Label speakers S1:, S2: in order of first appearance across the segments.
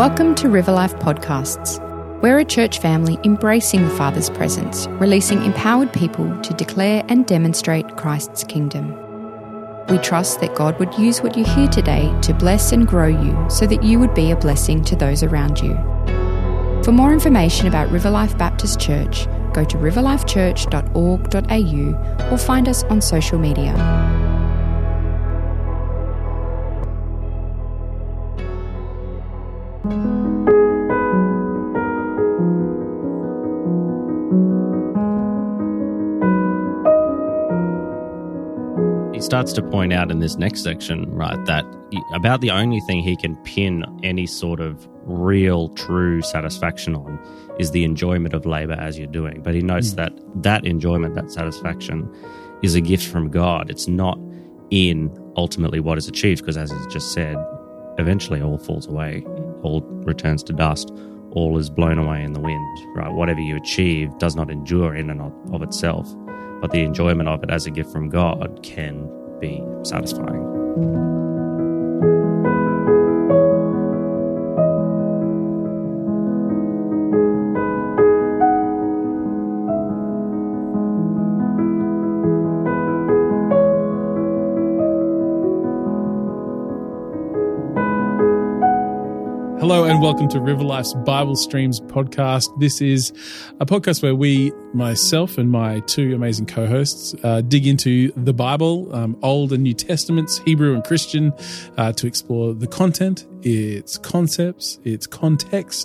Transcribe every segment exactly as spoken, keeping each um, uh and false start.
S1: Welcome to River Life Podcasts. We're a church family embracing the Father's presence, releasing empowered people to declare and demonstrate Christ's kingdom. We trust that God would use what you hear today to bless and grow you so that you would be a blessing to those around you. For more information about River Life Baptist Church, go to river life church dot org dot a u or find us on social media.
S2: He starts to point out in this next section, right, that about the only thing he can pin any sort of real, true satisfaction on is the enjoyment of labor as you're doing. But he notes mm. that that enjoyment, that satisfaction, is a gift from God. It's not in ultimately what is achieved, because as he's just said, eventually all falls away, all returns to dust, all is blown away in the wind, right? Whatever you achieve does not endure in and of itself, but the enjoyment of it as a gift from God can be satisfying.
S3: Hello and welcome to River Life's Bible Streams podcast. This is a podcast where we, myself and my two amazing co-hosts, uh, dig into the Bible, um, Old and New Testaments, Hebrew and Christian, uh, to explore the content, its concepts, its context.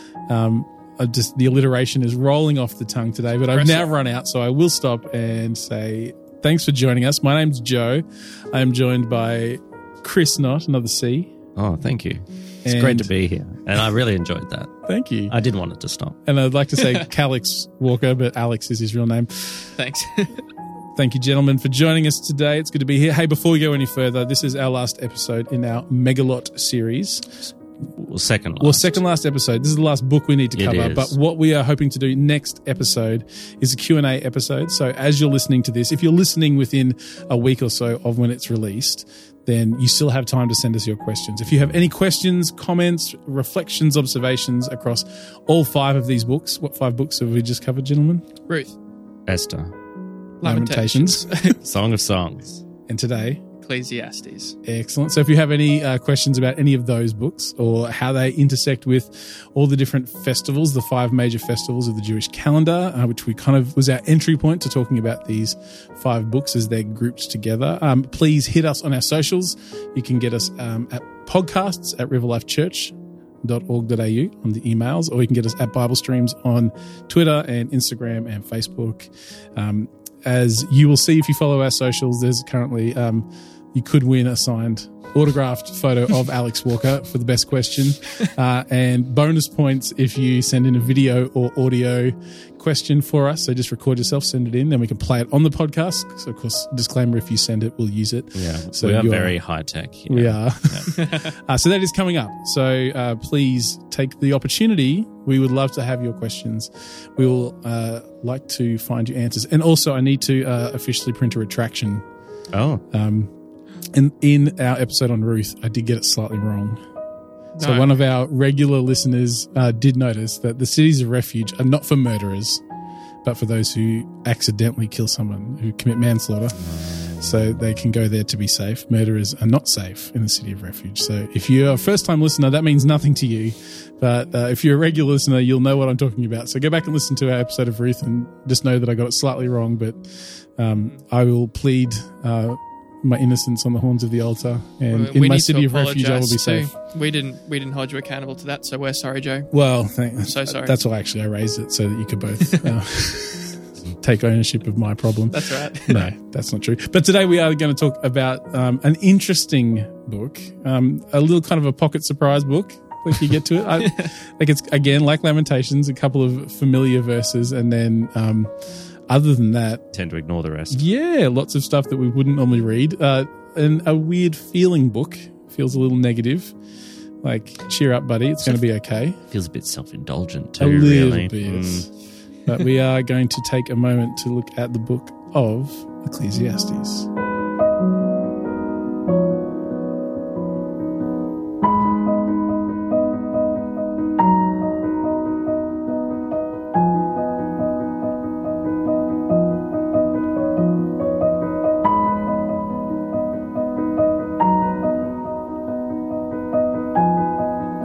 S3: Um, I just the alliteration is rolling off the tongue today, but I've now run out, so I will stop and say thanks for joining us. My name's Joe. I am joined by Chris Knott, another C.
S2: Oh, thank you. It's and great to be here, and I really enjoyed that.
S3: Thank you.
S2: I did want it to stop.
S3: And I'd like to say Calix Walker, but Alex is his real name.
S4: Thanks.
S3: Thank you, gentlemen, for joining us today. It's good to be here. Hey, before we go any further, this is our last episode in our Megalot series.
S2: Well, second last.
S3: Well, second last episode. This is the last book we need to cover. But what we are hoping to do next episode is a Q and A episode. So as you're listening to this, if you're listening within a week or so of when it's released, then you still have time to send us your questions. If you have any questions, comments, reflections, observations across all five of these books, what five books have we just covered, gentlemen?
S4: Ruth.
S2: Esther.
S3: Lamentations.
S2: Song of Songs.
S3: And today?
S4: Ecclesiastes.
S3: Excellent. So if you have any uh, questions about any of those books or how they intersect with all the different festivals, the five major festivals of the Jewish calendar, uh, which we kind of was our entry point to talking about these five books as they're grouped together, um, please hit us on our socials. You can get us um, at podcasts at river life church dot org dot a u on the emails, or you can get us at Bible Streams on Twitter and Instagram and Facebook. Um, as you will see if you follow our socials, there's currently... Um, you could win a signed autographed photo of Alex Walker for the best question. Uh, and bonus points if you send in a video or audio question for us. So just record yourself, send it in, then we can play it on the podcast. So, of course, disclaimer, if you send it, we'll use it.
S2: Yeah,
S3: so
S2: we are very high-tech. You know?
S3: We are. Yeah. uh, so that is coming up. So uh, please take the opportunity. We would love to have your questions. We will uh, like to find you answers. And also, I need to uh, officially print a retraction.
S2: Oh.
S3: Um In, in our episode on Ruth, I did get it slightly wrong. No. So one of our regular listeners uh, did notice that the cities of refuge are not for murderers, but for those who accidentally kill someone, who commit manslaughter. Mm. So they can go there to be safe. Murderers are not safe in the city of refuge. So if you're a first-time listener, that means nothing to you. But uh, if you're a regular listener, you'll know what I'm talking about. So go back and listen to our episode of Ruth and just know that I got it slightly wrong. But um, I will plead... Uh, my innocence on the horns of the altar, and well, in my city of refuge I will be too. safe.
S4: We didn't we didn't hold you accountable to that, so we're sorry, Joe.
S3: Well, thank,
S4: I'm so sorry.
S3: That's why actually I raised it, so that you could both uh, take ownership of my problem.
S4: That's right.
S3: No, that's not true. But today we are going to talk about um, an interesting book, um, a little kind of a pocket surprise book. If you get to it, I like it's again like Lamentations, a couple of familiar verses, and then. Um, Other than that...
S2: Tend to ignore the rest.
S3: Yeah, lots of stuff that we wouldn't normally read. Uh, and a weird feeling book. Feels a little negative. Like, cheer up, buddy. It's going to be okay.
S2: Feels a bit self-indulgent too,
S3: a little
S2: really.
S3: bit.
S2: Mm.
S3: But we are going to take a moment to look at the book of Ecclesiastes.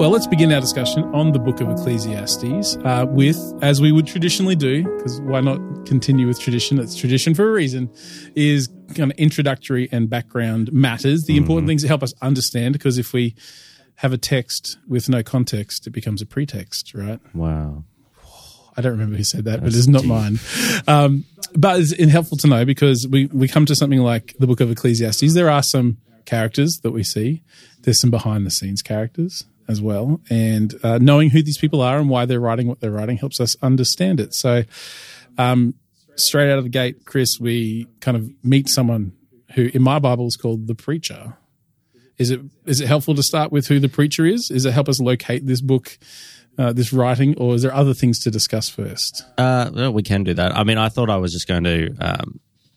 S3: Well, let's begin our discussion on the book of Ecclesiastes uh, with, as we would traditionally do, because why not continue with tradition? It's tradition for a reason, is kind of introductory and background matters, the important mm-hmm. things that help us understand, because if we have a text with no context, it becomes a pretext, right?
S2: Wow.
S3: I don't remember who said that, That's but it's not deep. mine. Um, but it's helpful to know because we, we come to something like the book of Ecclesiastes. There are some characters that we see. There's some behind-the-scenes characters as well. And uh, knowing who these people are and why they're writing what they're writing helps us understand it. So um, straight out of the gate, Chris, we kind of meet someone who in my Bible is called the preacher. Is it is it helpful to start with who the preacher is? Does it help us locate this book, uh, this writing, or is there other things to discuss first?
S2: Uh, well, we can do that. I mean, I thought I was just going to, um,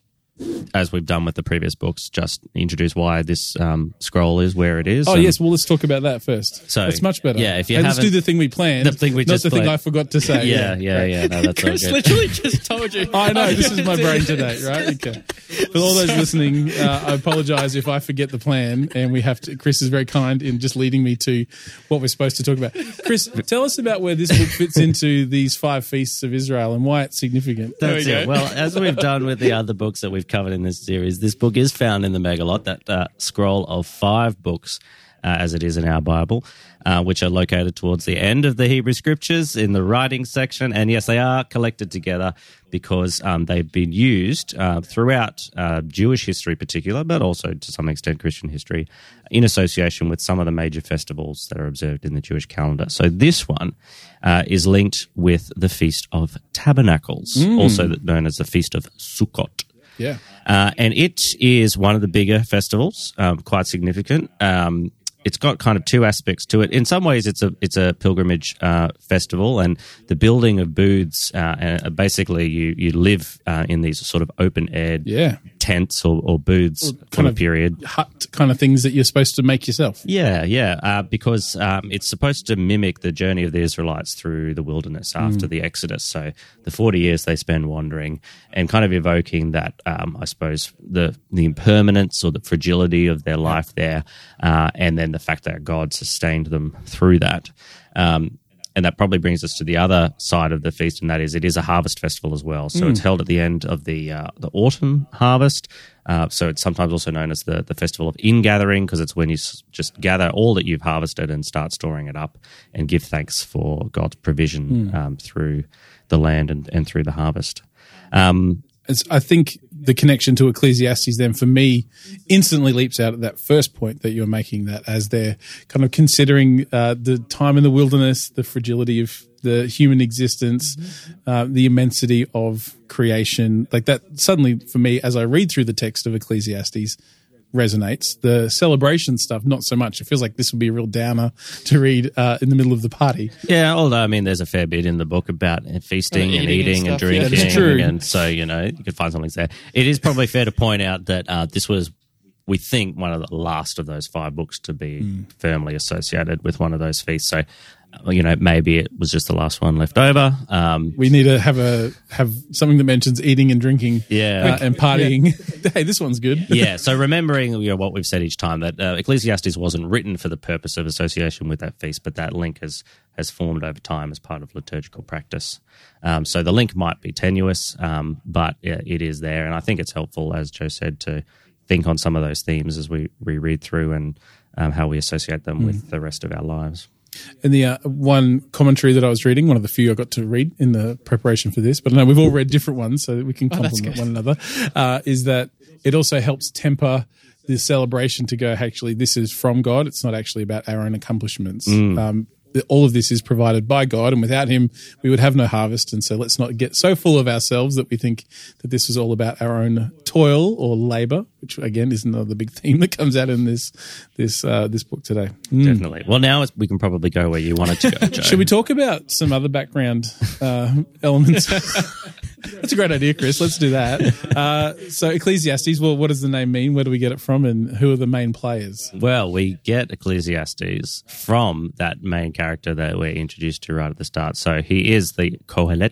S2: as we've done with the previous books, just introduce why this um, scroll is where it is.
S3: Oh, yes. Well, let's talk about that first.
S2: So
S3: it's much better.
S2: Yeah, if you
S3: hey, let's do the thing we planned.
S2: The thing we
S3: not
S2: just
S3: the
S2: planned.
S3: thing I forgot to say.
S2: yeah, yeah, yeah. No, that's
S4: Chris
S2: all good.
S4: literally just told you.
S3: I know. This is my brain today, right? Okay. For all those listening, uh, I apologize if I forget the plan, and we have to. Chris is very kind in just leading me to what we're supposed to talk about. Chris, tell us about where this book fits into these five feasts of Israel and why it's significant.
S2: That's
S4: we
S2: it.
S4: go.
S2: Well, as we've done with the other books that we've covered in this series, this book is found in the Megalot, that uh, scroll of five books, uh, as it is in our Bible, uh, which are located towards the end of the Hebrew Scriptures in the writing section. And yes, they are collected together because um, they've been used uh, throughout uh, Jewish history particular, but also to some extent Christian history, in association with some of the major festivals that are observed in the Jewish calendar. So this one uh, is linked with the Feast of Tabernacles, mm. also known as the Feast of Sukkot.
S3: Yeah.
S2: Uh, and it is one of the bigger festivals, um, quite significant. Um, it's got kind of two aspects to it. In some ways, it's a it's a pilgrimage uh, festival, and the building of booths. Uh, uh, basically, you you live uh, in these sort of open air
S3: yeah.
S2: tents or, or booths
S3: or
S2: for a period.
S3: Hut kind of things that you're supposed to make yourself.
S2: Yeah, yeah, uh, because um, it's supposed to mimic the journey of the Israelites through the wilderness after mm. the Exodus. So the forty years they spend wandering and kind of evoking that, um, I suppose, the the impermanence or the fragility of their life there, uh, and then the fact that God sustained them through that. Um, and that probably brings us to the other side of the feast, and that is it is a harvest festival as well. So mm. it's held at the end of the uh, the autumn harvest. Uh, so it's sometimes also known as the, the festival of ingathering, because it's when you s- just gather all that you've harvested and start storing it up and give thanks for God's provision mm. um, through the land and, and through the harvest. Um,
S3: It's, I think the connection to Ecclesiastes then for me instantly leaps out at that first point that you're making, that as they're kind of considering uh, the time in the wilderness, the fragility of the human existence, mm-hmm. uh, the immensity of creation, like that suddenly for me as I read through the text of Ecclesiastes resonates. The celebration stuff, not so much. It feels like this would be a real downer to read uh, in the middle of the party.
S2: Yeah, although, I mean, there's a fair bit in the book about feasting
S4: uh,
S2: and
S4: eating
S2: eating and,
S4: and, stuff,
S2: drinking.
S3: Yeah, that's true.
S2: And so, you know, you could find something there. It is probably fair to point out that uh, this was, we think, one of the last of those five books to be mm. firmly associated with one of those feasts. So, you know, maybe it was just the last one left over. Um,
S3: we need to have a have something that mentions eating and drinking,
S2: yeah,
S3: uh, and partying. Yeah. Hey, this one's good.
S2: Yeah. So remembering, you know, what we've said each time, that uh, Ecclesiastes wasn't written for the purpose of association with that feast, but that link has has formed over time as part of liturgical practice. Um, so the link might be tenuous, um, but yeah, it is there, and I think it's helpful, as Joe said, to think on some of those themes as we reread through and um, how we associate them mm. with the rest of our lives.
S3: And the uh, one commentary that I was reading, one of the few I got to read in the preparation for this, but I know we've all read different ones, so that we can complement oh, one another, uh, is that it also helps temper the celebration to go, actually, this is from God. It's not actually about our own accomplishments. Mm. Um, all of this is provided by God, and without him, we would have no harvest. And so let's not get so full of ourselves that we think that this is all about our own toil or labor, which again is another big theme that comes out in this this uh, this book today. Mm.
S2: Definitely. Well, now we can probably go where you wanted to go, Joe.
S3: Should we talk about some other background uh, elements? That's a great idea, Chris. Let's do that. Uh, so Ecclesiastes, well, what does the name mean? Where do we get it from, and who are the main players?
S2: Well, we get Ecclesiastes from that main character that we're introduced to right at the start. So he is the Kohelet,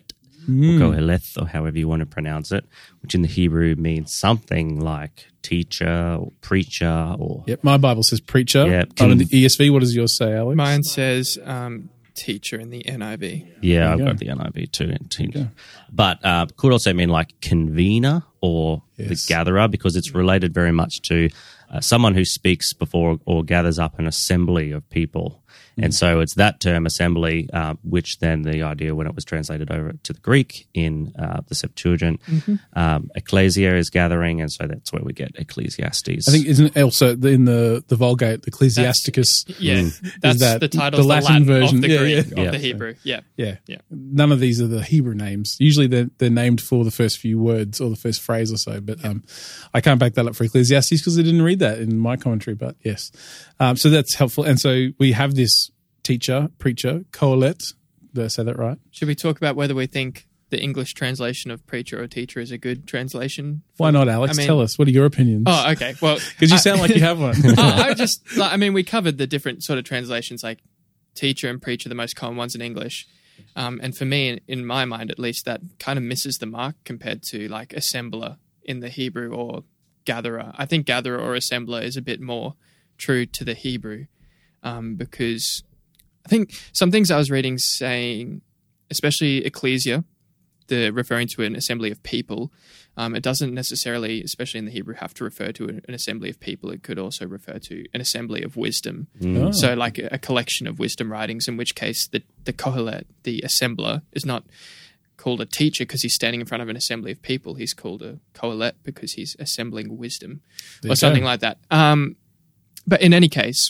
S3: Mm.
S2: or Koheleth, or however you want to pronounce it, which in the Hebrew means something like teacher or preacher or...
S3: Yep, my Bible says preacher.
S2: Yeah,
S3: Oh, in
S2: can-
S3: the E S V, what does yours say, Alex?
S4: Mine says um, teacher in the N I V.
S2: Yeah, I've
S3: go.
S2: got the N I V too.
S3: go.
S2: But uh, could also mean like convener or
S3: Yes.
S2: the gatherer, because it's related very much to uh, someone who speaks before or gathers up an assembly of people.
S3: Mm.
S2: And so it's that term assembly, uh, which then the idea when it was translated over to the Greek in uh, the Septuagint,
S3: Mm-hmm.
S2: um, ecclesia is gathering, and so that's where we get Ecclesiastes.
S3: I think isn't it also in the, the Vulgate, the Ecclesiasticus.
S4: Yeah, that's
S3: that
S4: the title,
S3: the
S4: the
S3: Latin
S4: Latin,
S3: version?
S4: of the
S3: Yeah,
S4: Greek,
S3: yeah.
S4: of
S2: Yeah.
S4: the Hebrew. Yeah.
S3: Yeah.
S4: Yeah.
S3: None of these are the Hebrew names. Usually they're, they're named for the first few words or the first phrase or so. But um, I can't back that up for Ecclesiastes because I didn't read that in my commentary. But yes. Um, so that's helpful. And so we have this teacher, preacher, Kohelet. Did I say that right?
S4: Should we talk about whether we think the English translation of preacher or teacher is a good translation?
S3: Why not, Alex?
S4: I mean-
S3: Tell us. What are your opinions?
S4: Oh, okay. Well,
S3: Because you
S4: I-
S3: sound like you have one.
S4: oh, I just, like, I mean, we covered the different sort of translations, like teacher and preacher, the most common ones in English. Um, and for me, in, in my mind at least, that kind of misses the mark compared to like assembler in the Hebrew or gatherer. I think gatherer or assembler is a bit more true to the Hebrew um, because I think some things I was reading saying, especially ecclesia, the referring to an assembly of people, um, it doesn't necessarily, especially in the Hebrew, have to refer to an, an assembly of people. It could also refer to an assembly of wisdom.
S3: Oh.
S4: So like a, a collection of wisdom writings, in which case the, the Kohelet, the assembler, is not called a teacher because he's standing in front of an assembly of people. He's called a Kohelet because he's assembling wisdom
S3: There
S4: or
S3: you
S4: something
S3: go.
S4: like that. Um, but in any case,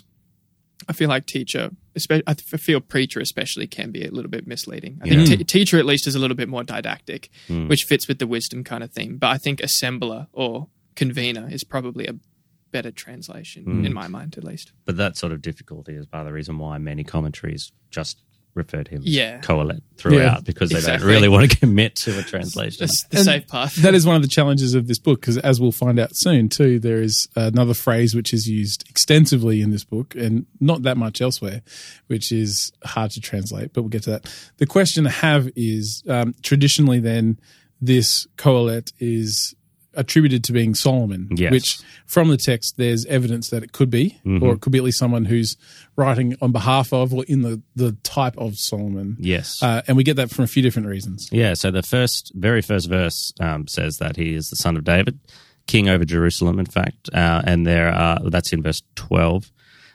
S4: I feel like teacher, espe- I th- feel preacher especially can be a little bit misleading. I think
S2: Yeah.
S4: t- teacher at least is a little bit more didactic,
S2: Mm.
S4: which fits with the wisdom kind of theme. But I think assembler or convener is probably a better translation
S2: Mm.
S4: in my mind, at least.
S2: But that sort of difficulty is part of the reason why many commentaries just refer to him
S4: Yeah.
S2: as Kohelet throughout,
S3: Yeah.
S2: because they
S4: Exactly.
S2: don't really want to commit to a translation.
S4: That's the
S3: And
S4: safe path.
S3: That is one of the challenges of this book, because as we'll find out soon too, there is another phrase which is used extensively in this book and not that much elsewhere, which is hard to translate, but we'll get to that. The question I have is, um, traditionally then, this Kohelet is attributed to being Solomon,
S2: Yes.
S3: which from the text there's evidence that it could be,
S2: Mm-hmm.
S3: or it could be at least someone who's writing on behalf of or in the, the type of Solomon.
S2: Yes.
S3: Uh, and we get that from a few different reasons.
S2: Yeah, so the first, very first verse um, says that he is the son of David, king over Jerusalem, in fact, uh, and there are, that's in verse twelve.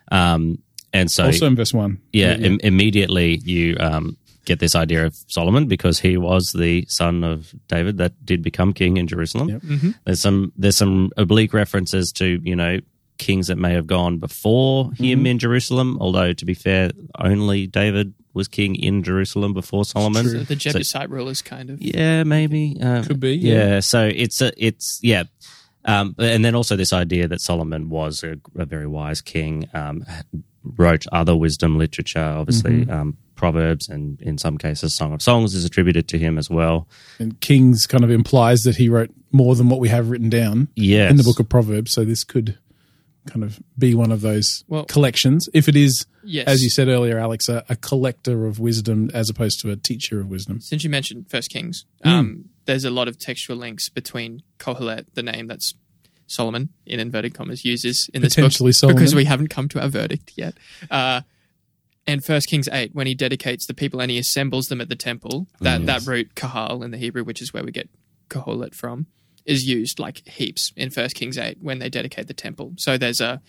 S2: Um, and so,
S3: Also in verse one.
S2: yeah, Im- immediately you um, get this idea of Solomon because he was the son of David that did become king in Jerusalem.
S3: Yep.
S2: There's some there's some oblique references to, you know, kings that may have gone before him in Jerusalem, although to be fair, only David was king in Jerusalem before Solomon.
S4: So the Jebusite rulers kind of.
S2: Yeah, maybe. Um,
S3: Could be,
S2: Yeah.
S3: yeah.
S2: So it's a, it's yeah, um, and then also this idea that Solomon was a, a very wise king, um, wrote other wisdom literature, obviously
S3: Mm-hmm.
S2: um, Proverbs, and in some cases Song of Songs is attributed to him as well.
S3: And Kings kind of implies that he wrote more than what we have written down
S2: Yes.
S3: in the book of Proverbs. So this could kind of be one of those
S4: Well-
S3: collections. If it is,
S4: Yes.
S3: as you said earlier, Alex, a, a collector of wisdom as opposed to a teacher of wisdom.
S4: Since you mentioned First Kings,
S3: Mm.
S4: um, there's a lot of textual links between Kohelet, the name that's Solomon, in inverted commas, uses in this book.
S3: Potentially Solomon.
S4: Because we haven't come to our verdict yet. Uh, and First Kings eight, when he dedicates the people and he assembles them at the temple, that, that root kahal in the Hebrew, which is where we get Kohelet from, is used like heaps in First Kings eight when they dedicate the temple. So there's a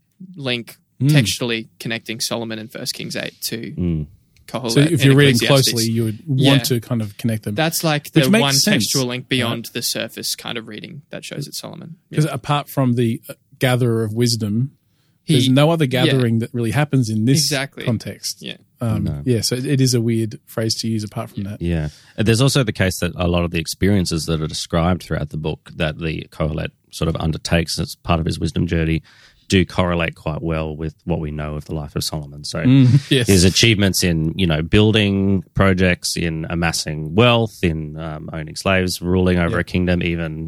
S4: link
S3: Mm.
S4: textually connecting Solomon in First Kings eight to
S2: Mm.
S4: Kohelet.
S3: So if
S4: in
S3: you're reading
S4: Ecclesiastes.
S3: closely, you would
S4: Yeah.
S3: want to kind of connect them.
S4: That's like
S3: Which
S4: the
S3: makes
S4: one
S3: sense.
S4: textual link beyond the surface kind of reading that shows it's Solomon. Yeah.
S3: Because apart from the uh, gatherer of wisdom, there's
S4: He-
S3: no other gathering that really happens in this
S4: Exactly.
S3: context.
S4: Yeah.
S3: Um,
S2: No.
S3: Yeah, so it, it is a weird phrase to use apart from that.
S2: Yeah. And there's also the case that a lot of the experiences that are described throughout the book that the Kohelet sort of undertakes as part of his wisdom journey do correlate quite well with what we know of the life of Solomon. So
S3: yes.
S2: his achievements in, you know, building projects, in amassing wealth, in um, owning slaves, ruling over
S3: Yeah.
S2: a kingdom, even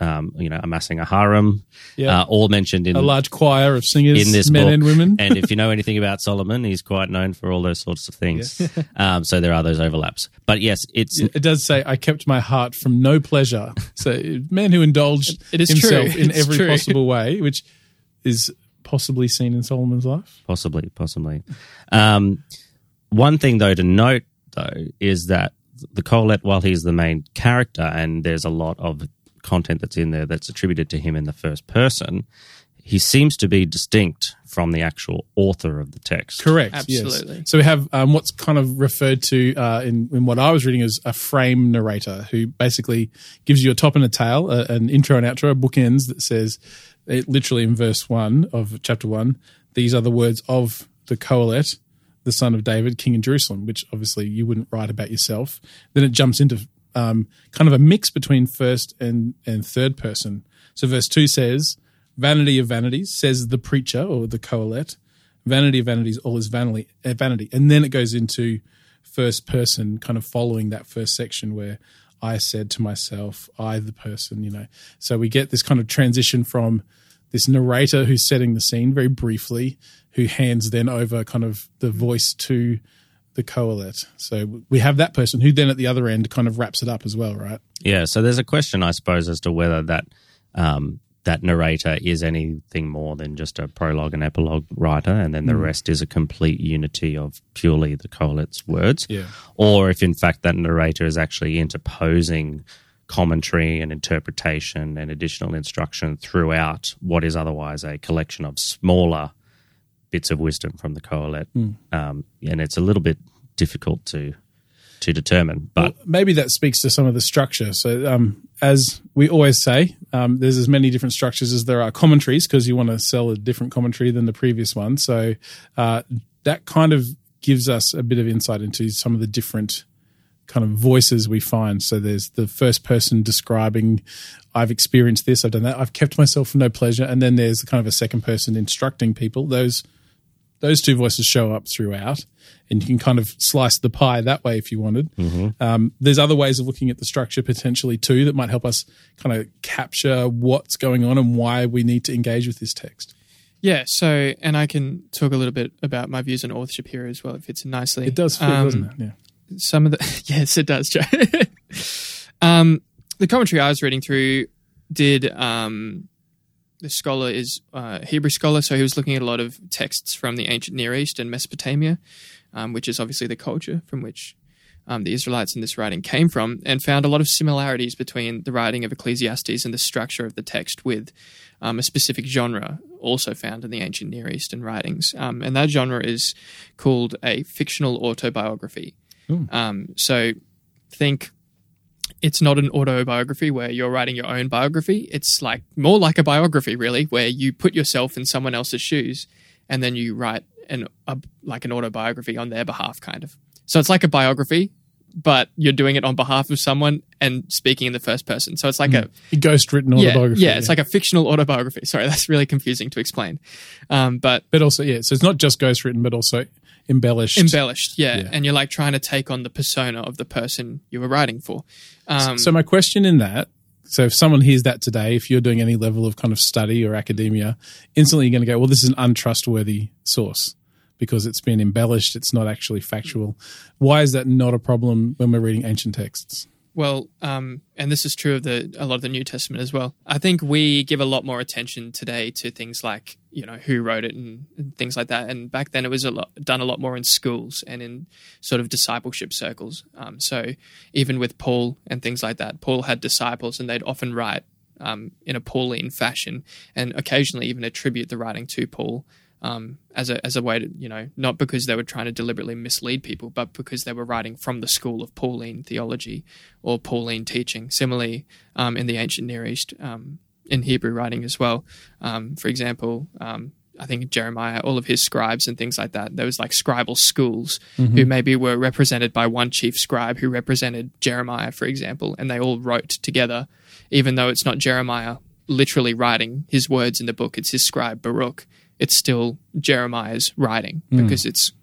S2: um, you know, amassing a harem,
S3: Yeah.
S2: uh, all mentioned in
S3: A large choir of singers,
S2: in this
S3: men
S2: book.
S3: and women.
S2: And if you know anything about Solomon, he's quite known for all those sorts of things. um, so there are those overlaps. But yes, it's
S3: It does say, I kept my heart from no pleasure. So, man who indulged
S4: It is
S3: himself
S4: true.
S3: in
S4: It's
S3: every
S4: true.
S3: possible way, which is possibly seen in Solomon's life.
S2: possibly, possibly. Um, one thing, though, to note, though, is that the Kohelet, while he's the main character and there's a lot of content that's in there that's attributed to him in the first person, he seems to be distinct from the actual author of the text.
S3: Correct.
S4: Absolutely.
S3: Yes. So we have um, what's kind of referred to uh, in, in what I was reading as a frame narrator, who basically gives you a top and a tail, a, an intro and outro, a bookends that says, it literally in verse one of chapter one, these are the words of the Kohelet, the son of David, king in Jerusalem, which obviously you wouldn't write about yourself. Then it jumps into um, kind of a mix between first and, and third person. So verse two says, vanity of vanities, says the preacher or the Kohelet. Vanity of vanities, all is vanity. Uh, vanity. And then it goes into first person, kind of following that first section where I said to myself, I, the person, you know. So we get this kind of transition from this narrator who's setting the scene very briefly, who hands then over kind of the voice to the Kohelet. So we have that person who then at the other end kind of wraps it up as well, right?
S2: Yeah, so there's a question, I suppose, as to whether that um, that narrator is anything more than just a prologue and epilogue writer, and then the
S3: Mm.
S2: rest is a complete unity of purely the Kohelet's words,
S3: Yeah.
S2: or if in fact that narrator is actually interposing commentary and interpretation and additional instruction throughout what is otherwise a collection of smaller bits of wisdom from the Kohelet.
S3: Mm.
S2: Um, and it's a little bit difficult to to determine, but
S3: Well, maybe that speaks to some of the structure. So, um, as we always say, um, there's as many different structures as there are commentaries, because you want to sell a different commentary than the previous one. So, uh, that kind of gives us a bit of insight into some of the different kind of voices we find. So, there's the first person describing, I've experienced this, I've done that, I've kept myself from no pleasure. And then there's kind of a second person instructing people. Those Those two voices show up throughout, and you can kind of slice the pie that way if you wanted.
S2: mm-hmm.
S3: Um, there's other ways of looking at the structure potentially too that might help us kind of capture what's going on and why we need to engage with this text.
S4: Yeah, so, and I can talk a little bit about my views on authorship here as well. It fits in nicely.
S3: It does fit,
S4: Um,
S3: doesn't it? Yeah.
S4: Some of the yes, it does, Joe. um, the commentary I was reading through did um, the scholar is uh, a Hebrew scholar, so he was looking at a lot of texts from the ancient Near East and Mesopotamia, um, which is obviously the culture from which um, the Israelites in this writing came from, and found a lot of similarities between the writing of Ecclesiastes and the structure of the text with um, a specific genre also found in the ancient Near Eastern writings, um, and that genre is called a fictional autobiography. Um, so think it's not an autobiography where you're writing your own biography. It's like more like a biography, really, where you put yourself in someone else's shoes and then you write an a, like an autobiography on their behalf, kind of. So it's like a biography, but you're doing it on behalf of someone and speaking in the first person. So it's like
S3: Mm.
S4: a
S3: A ghost written
S4: yeah,
S3: autobiography.
S4: yeah, it's like a fictional autobiography. Sorry, that's really confusing to explain. Um, but
S3: But also, yeah, so it's not just ghost written, but also embellished.
S4: embellished, yeah.
S3: Yeah.
S4: And you're like trying to take on the persona of the person you were writing for. Um,
S3: So my question in that, so if someone hears that today, if you're doing any level of kind of study or academia, instantly you're going to go, well, this is an untrustworthy source because it's been embellished. It's not actually factual. Why is that not a problem when we're reading ancient texts?
S4: Well, um, and this is true of the a lot of the New Testament as well. I think we give a lot more attention today to things like, you know, who wrote it and, and things like that. And back then it was a lot, done a lot more in schools and in sort of discipleship circles. Um, so even with Paul and things like that, Paul had disciples and they'd often write um, in a Pauline fashion and occasionally even attribute the writing to Paul. Um, as a as a way to, you know, not because they were trying to deliberately mislead people, but because they were writing from the school of Pauline theology or Pauline teaching. Similarly, um, in the ancient Near East, um, in Hebrew writing as well. Um, for example, um, I think Jeremiah, all of his scribes and things like that, there was like scribal schools
S3: Mm-hmm.
S4: who maybe were represented by one chief scribe who represented Jeremiah, for example, and they all wrote together, even though it's not Jeremiah literally writing his words in the book, it's his scribe Baruch. It's still Jeremiah's writing because it's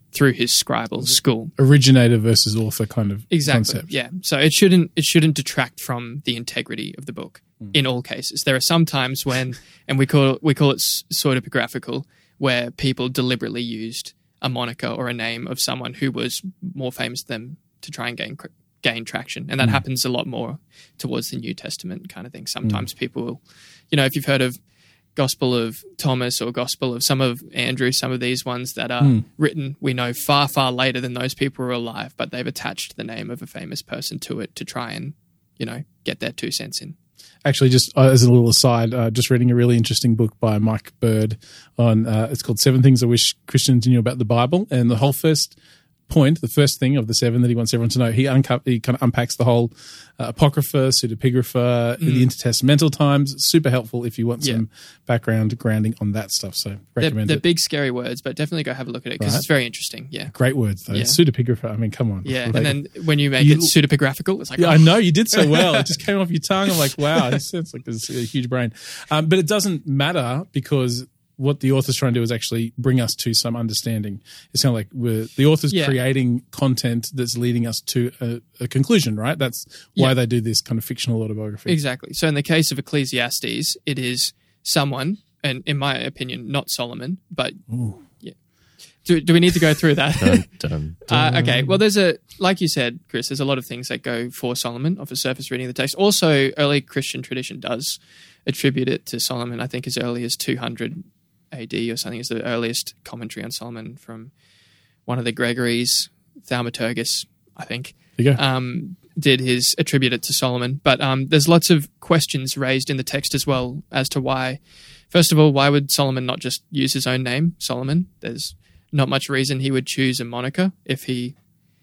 S4: through his scribal school.
S3: Originator versus author kind of
S4: Exactly.
S3: concept.
S4: Yeah. So it shouldn't it shouldn't detract from the integrity of the book mm. in all cases. There are some times when, and we call we call it pseudepigraphical, where people deliberately used a moniker or a name of someone who was more famous than them to try and gain gain traction, and that mm. happens a lot more towards the New Testament kind of thing. Sometimes mm. people will, you know, if you've heard of Gospel of Thomas or Gospel of some of Andrew, some of these ones that are mm. written, we know far, far later than those people were alive, but they've attached the name of a famous person to it to try and, you know, get their two cents in.
S3: Actually, just uh, as a little aside, uh, just reading a really interesting book by Mike Bird on, uh, it's called Seven Things I Wish Christians Knew About the Bible, and the whole first point, the first thing of the seven that he wants everyone to know, he unco- he kind of unpacks the whole uh, apocrypha, pseudepigrapha, mm. the intertestamental times. Super helpful if you want some yeah. background grounding on that stuff. So recommend
S4: they're, they're
S3: it.
S4: big, scary words, but definitely go have a look at it because right. it's very interesting. Yeah,
S3: great words though. Yeah. Pseudepigrapha. I mean, come on.
S4: Yeah, like, and then when you make you, it pseudepigraphical, it's like,
S3: yeah,
S4: oh.
S3: I know you did so well. It just came off your tongue. I'm like, wow, it sounds like there's a huge brain. Um, but it doesn't matter because what the author's trying to do is actually bring us to some understanding. It's kind of like we're, the author's yeah. creating content that's leading us to a, a conclusion, right? That's why yeah. they do this kind of fictional autobiography.
S4: Exactly. So in the case of Ecclesiastes, it is someone, and in my opinion, not Solomon, but Ooh. yeah. Do, do we need to go through that?
S2: dun, dun, dun.
S4: Uh, okay. Well, there's a, like you said, Chris, there's a lot of things that go for Solomon off a surface reading of the text. Also, early Christian tradition does attribute it to Solomon, I think as early as two hundred A D or something is the earliest commentary on Solomon from one of the Gregories, Thaumaturgus, I think.
S3: There you go.
S4: Um, did his attribute it to Solomon. But um, there's lots of questions raised in the text as well as to why. First of all, why would Solomon not just use his own name, Solomon? There's not much reason he would choose a moniker if he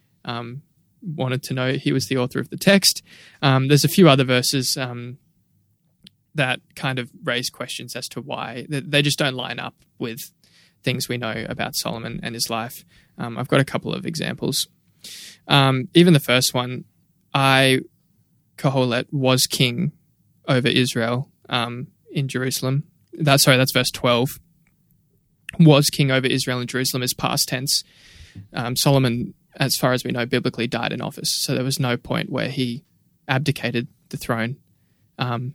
S4: um, wanted to know he was the author of the text. Um, there's a few other verses um, that kind of raise questions as to why they just don't line up with things we know about Solomon and his life. Um, I've got a couple of examples. Um, even the first one, I, Kohelet, was king over Israel um, in Jerusalem. That's sorry, that's verse twelve. Was king over Israel in Jerusalem is past tense. Um, Solomon, as far as we know, biblically died in office, so there was no point where he abdicated the throne. Um,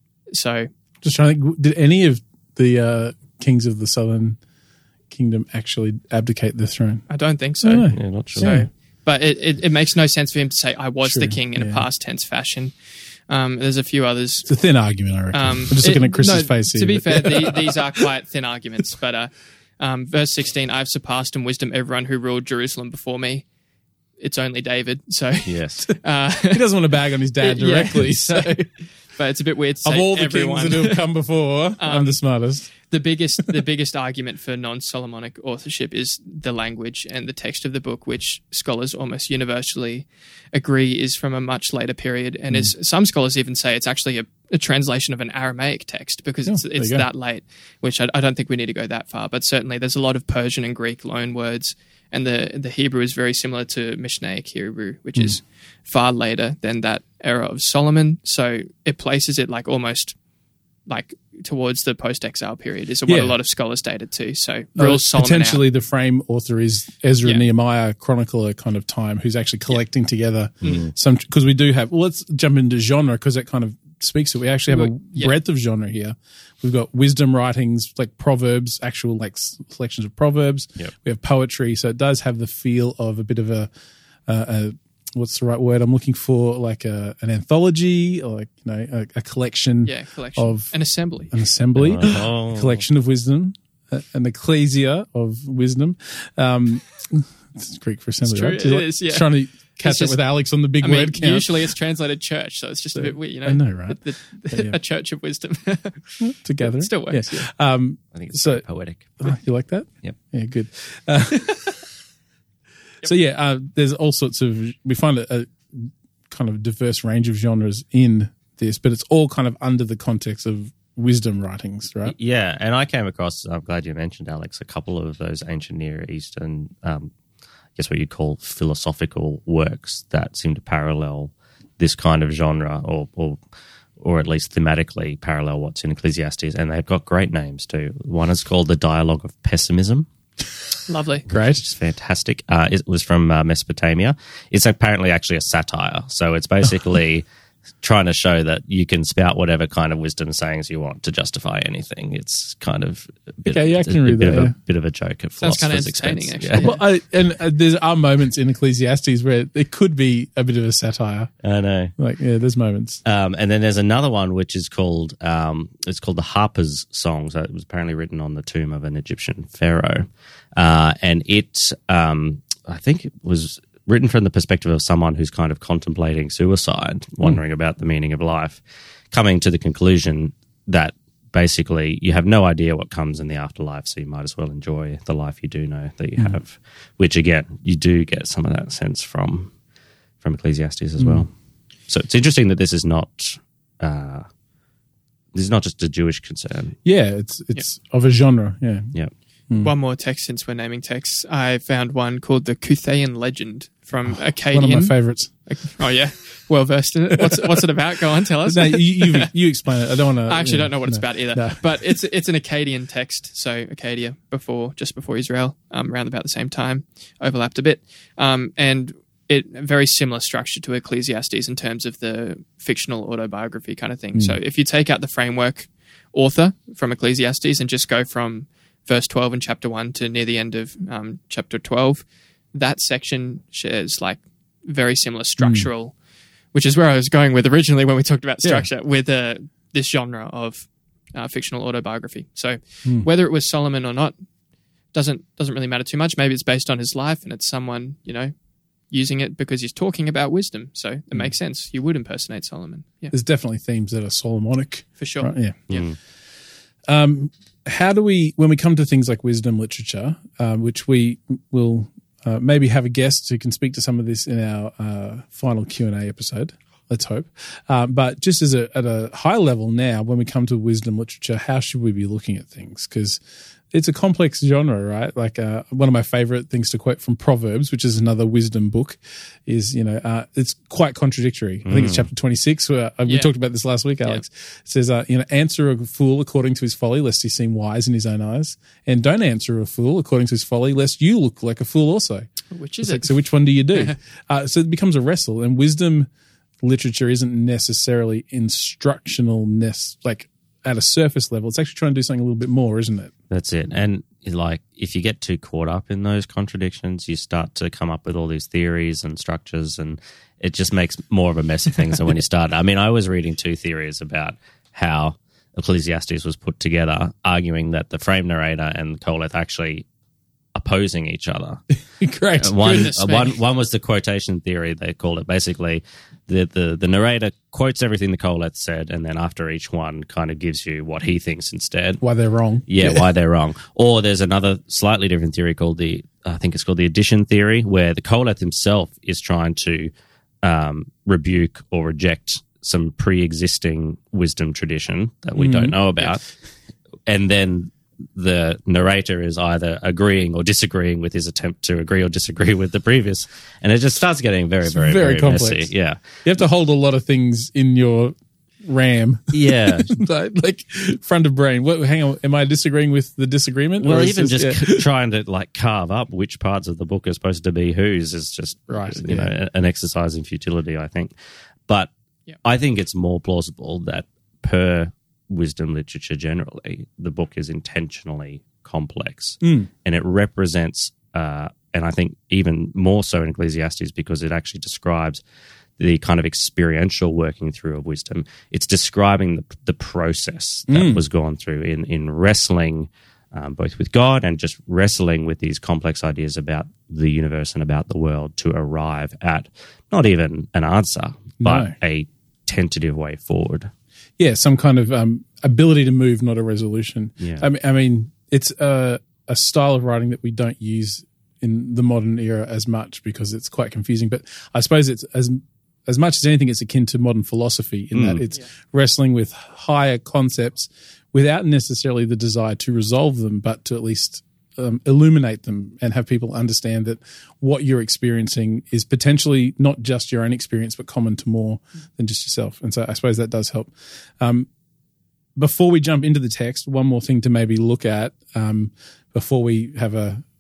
S4: So,
S3: just trying to think, did any of the uh, kings of the southern kingdom actually abdicate the throne?
S4: I don't think so.
S3: No.
S2: Yeah, not sure.
S4: So,
S3: Yeah.
S4: But it, it, it makes no sense for him to say, I was
S3: True,
S4: the king in
S3: yeah.
S4: a past tense fashion. Um, there's a few others.
S3: It's a thin argument, I reckon.
S4: Um,
S3: I'm just looking
S4: it-
S3: at Chris's
S4: no,
S3: face here.
S4: To be
S3: but-
S4: fair, the, these are quite thin arguments. But uh, um, verse sixteen, I've surpassed in wisdom everyone who ruled Jerusalem before me. It's only David. So
S2: Yes.
S4: uh,
S3: he doesn't want to bag on his dad
S4: Yeah,
S3: directly.
S4: so-
S3: so,
S4: but it's a bit weird to
S3: of
S4: say
S3: all the
S4: everyone.
S3: kings that have come before, I'm the smartest.
S4: the biggest the biggest argument for non-Solomonic authorship is the language and the text of the book, which scholars almost universally agree is from a much later period, and
S3: Mm.
S4: is some scholars even say it's actually a, a translation of an Aramaic text because it's
S3: Oh, there
S4: it's
S3: you go.
S4: that late, which I, I don't think we need to go that far, but certainly there's a lot of Persian and Greek loan words, and the the Hebrew is very similar to Mishnaic Hebrew, which
S3: Mm.
S4: is far later than that era of Solomon, so it places it like almost like towards the post-exile period is what
S3: Yeah.
S4: a lot of scholars date it to. So
S3: Uh,
S4: rules Solomon
S3: potentially
S4: out.
S3: the frame author is Ezra
S4: Yeah.
S3: Nehemiah chronicler kind of time, who's actually collecting together
S4: Mm.
S3: some, because we do have, well, let's jump into genre because that kind of speaks to it. We actually have a
S4: Well, yeah.
S3: breadth of genre here. We've got wisdom writings, like proverbs, actual like s- selections of proverbs.
S2: Yep.
S3: We have poetry. So it does have the feel of a bit of a, uh, a what's the right word I'm looking for? Like a, an anthology or like, you know, a, a collection
S4: Yeah, collection.
S3: of
S4: An assembly.
S3: an assembly,
S2: Oh.
S3: collection of wisdom, uh, an ecclesia of wisdom. Um, it's Greek for assembly,
S4: It's true,
S3: right?
S4: it
S3: Like
S4: is, yeah.
S3: Trying to catch
S4: It's
S3: up
S4: just-
S3: with Alex on the big
S4: I mean,
S3: word count.
S4: usually it's translated church, so it's just a bit weird, you know?
S3: I know, right?
S4: The- the-
S3: But yeah.
S4: A church of wisdom.
S3: Together.
S4: It still works, yeah.
S3: Um,
S2: I think it's
S3: So-
S2: very poetic.
S3: oh, you like that?
S2: Yep.
S3: Yeah, good. Uh, So yeah, uh, there's all sorts of, we find a, a kind of diverse range of genres in this, but it's all kind of under the context of wisdom writings, right?
S2: Yeah, and I came across, I'm glad you mentioned, Alex, a couple of those ancient Near Eastern, um, I guess what you'd call philosophical works that seem to parallel this kind of genre or, or or at least thematically parallel what's in Ecclesiastes, and they've got great names too. One is called The Dialogue of Pessimism,
S4: Lovely.
S3: Great.
S2: It's fantastic. Uh, it was from uh, Mesopotamia. It's apparently actually a satire. So it's basically trying to show that you can spout whatever kind of wisdom sayings you want to justify anything. It's kind of a bit,
S3: Okay, yeah, I can
S2: a,
S3: read
S2: bit,
S3: that,
S2: of
S3: yeah.
S2: a, bit of a joke at
S4: Sounds kinda
S2: philosophers'
S4: entertaining,
S2: expense.
S4: actually.
S2: Yeah.
S3: Well, I, and uh, there are moments in Ecclesiastes where it could be a bit of a satire.
S2: I know.
S3: Like, yeah, there's moments.
S2: Um, and then there's another one which is called um, it's called the Harper's Song. So it was apparently written on the tomb of an Egyptian pharaoh, uh, and it um, I think it was written from the perspective of someone who's kind of contemplating suicide, wondering mm. about the meaning of life, coming to the conclusion that basically you have no idea what comes in the afterlife, so you might as well enjoy the life you do know that you mm. have. Which again, you do get some of that sense from from Ecclesiastes as mm. well. So it's interesting that this is not uh, this is not just a Jewish concern.
S3: Yeah, it's it's yep. of a genre. Yeah,
S2: yeah.
S4: Mm. One more text, since we're naming texts. I found one called the Cuthean Legend from oh, Akkadian.
S3: One of my favourites.
S4: Oh yeah, well versed in it. What's what's it about? Go on, tell us.
S3: No, you, you, you explain it. I don't want to.
S4: I actually
S3: yeah,
S4: don't know what
S3: no,
S4: it's about either.
S3: No.
S4: But it's it's an Akkadian text. So Akkadia before, just before Israel, um, around about the same time, overlapped a bit, um, and it very similar structure to Ecclesiastes in terms of the fictional autobiography kind of thing. Mm. So if you take out the framework author from Ecclesiastes and just go from verse twelve in chapter one to near the end of um, chapter twelve, that section shares like very similar structural, mm. which is where I was going with originally when we talked about structure, yeah. with uh, this genre of uh, fictional autobiography. So mm. whether it was Solomon or not doesn't doesn't really matter too much. Maybe it's based on his life and it's someone, you know, using it because he's talking about wisdom. So it mm. makes sense. You would impersonate Solomon. Yeah.
S3: There's definitely themes that are Solomonic.
S4: For sure.
S3: Right? Yeah.
S4: yeah.
S2: Mm.
S3: Um, how do we, when we come to things like wisdom literature, uh, which we will uh, maybe have a guest who can speak to some of this in our uh, final Q and A episode, let's hope. Uh, but just as a, at a high level now, when we come to wisdom literature, how should we be looking at things? Because it's a complex genre, right? Like uh, one of my favorite things to quote from Proverbs, which is another wisdom book, is, you know, uh, it's quite contradictory. Mm. I think it's chapter twenty-six. Where, uh, we
S4: yeah.
S3: talked about this last week, Alex. Yeah. It says, uh, you know, answer a fool according to his folly, lest he seem wise in his own eyes. And don't answer a fool according to his folly, lest you look like a fool also.
S4: Which is
S3: it's
S4: it?
S3: Like, so which one do you do? uh, so it becomes a wrestle. And wisdom literature isn't necessarily instructional, like at a surface level. It's actually trying to do something a little bit more, isn't it?
S2: That's it. And like, if you get too caught up in those contradictions, you start to come up with all these theories and structures, and it just makes more of a mess of things than when you start. I mean, I was reading two theories about how Ecclesiastes was put together, arguing that the frame narrator and Koleth actually opposing each other.
S3: Great.
S2: Uh, one, uh, one, one was the quotation theory, they called it. Basically, the, the, the narrator quotes everything the Koleth said, and then after each one kind of gives you what he thinks instead.
S3: Why they're wrong.
S2: Yeah, why they're wrong. Or there's another slightly different theory called the, I think it's called the addition theory, where the Koleth himself is trying to um, rebuke or reject some pre-existing wisdom tradition that we mm-hmm. don't know about. And then the narrator is either agreeing or disagreeing with his attempt to agree or disagree with the previous. And it just starts getting very,
S3: it's
S2: very,
S3: very,
S2: very
S3: complex.
S2: messy. Yeah.
S3: You have to hold a lot of things in your RAM.
S2: Yeah.
S3: like front of brain. What, hang on, am I disagreeing with the disagreement?
S2: Well,
S3: or
S2: even
S3: this,
S2: just
S3: yeah.
S2: trying to like carve up which parts of the book are supposed to be whose is just,
S3: right,
S2: you
S3: yeah.
S2: know, an exercise in futility, I think. But yeah. I think it's more plausible that per wisdom literature generally, the book is intentionally complex
S3: mm.
S2: and it represents uh, and I think even more so in Ecclesiastes because it actually describes the kind of experiential working through of wisdom. It's describing the, the process that
S3: mm.
S2: was gone through in, in wrestling um, both with God and just wrestling with these complex ideas about the universe and about the world to arrive at not even an answer, but
S3: no.
S2: a tentative way forward.
S3: Yeah, some kind of um, ability to move, not a resolution.
S2: Yeah.
S3: I mean, I mean it's a, a style of writing that we don't use in the modern era as much because it's quite confusing. But I suppose it's as as much as anything, it's akin to modern philosophy in mm. that it's yeah. wrestling with higher concepts without necessarily the desire to resolve them, but to at least um, illuminate them and have people understand that what you're experiencing is potentially not just your own experience, but common to more than just yourself. And so I suppose that does help. Um, Before we jump into the text, one more thing to maybe look at um, before we have a,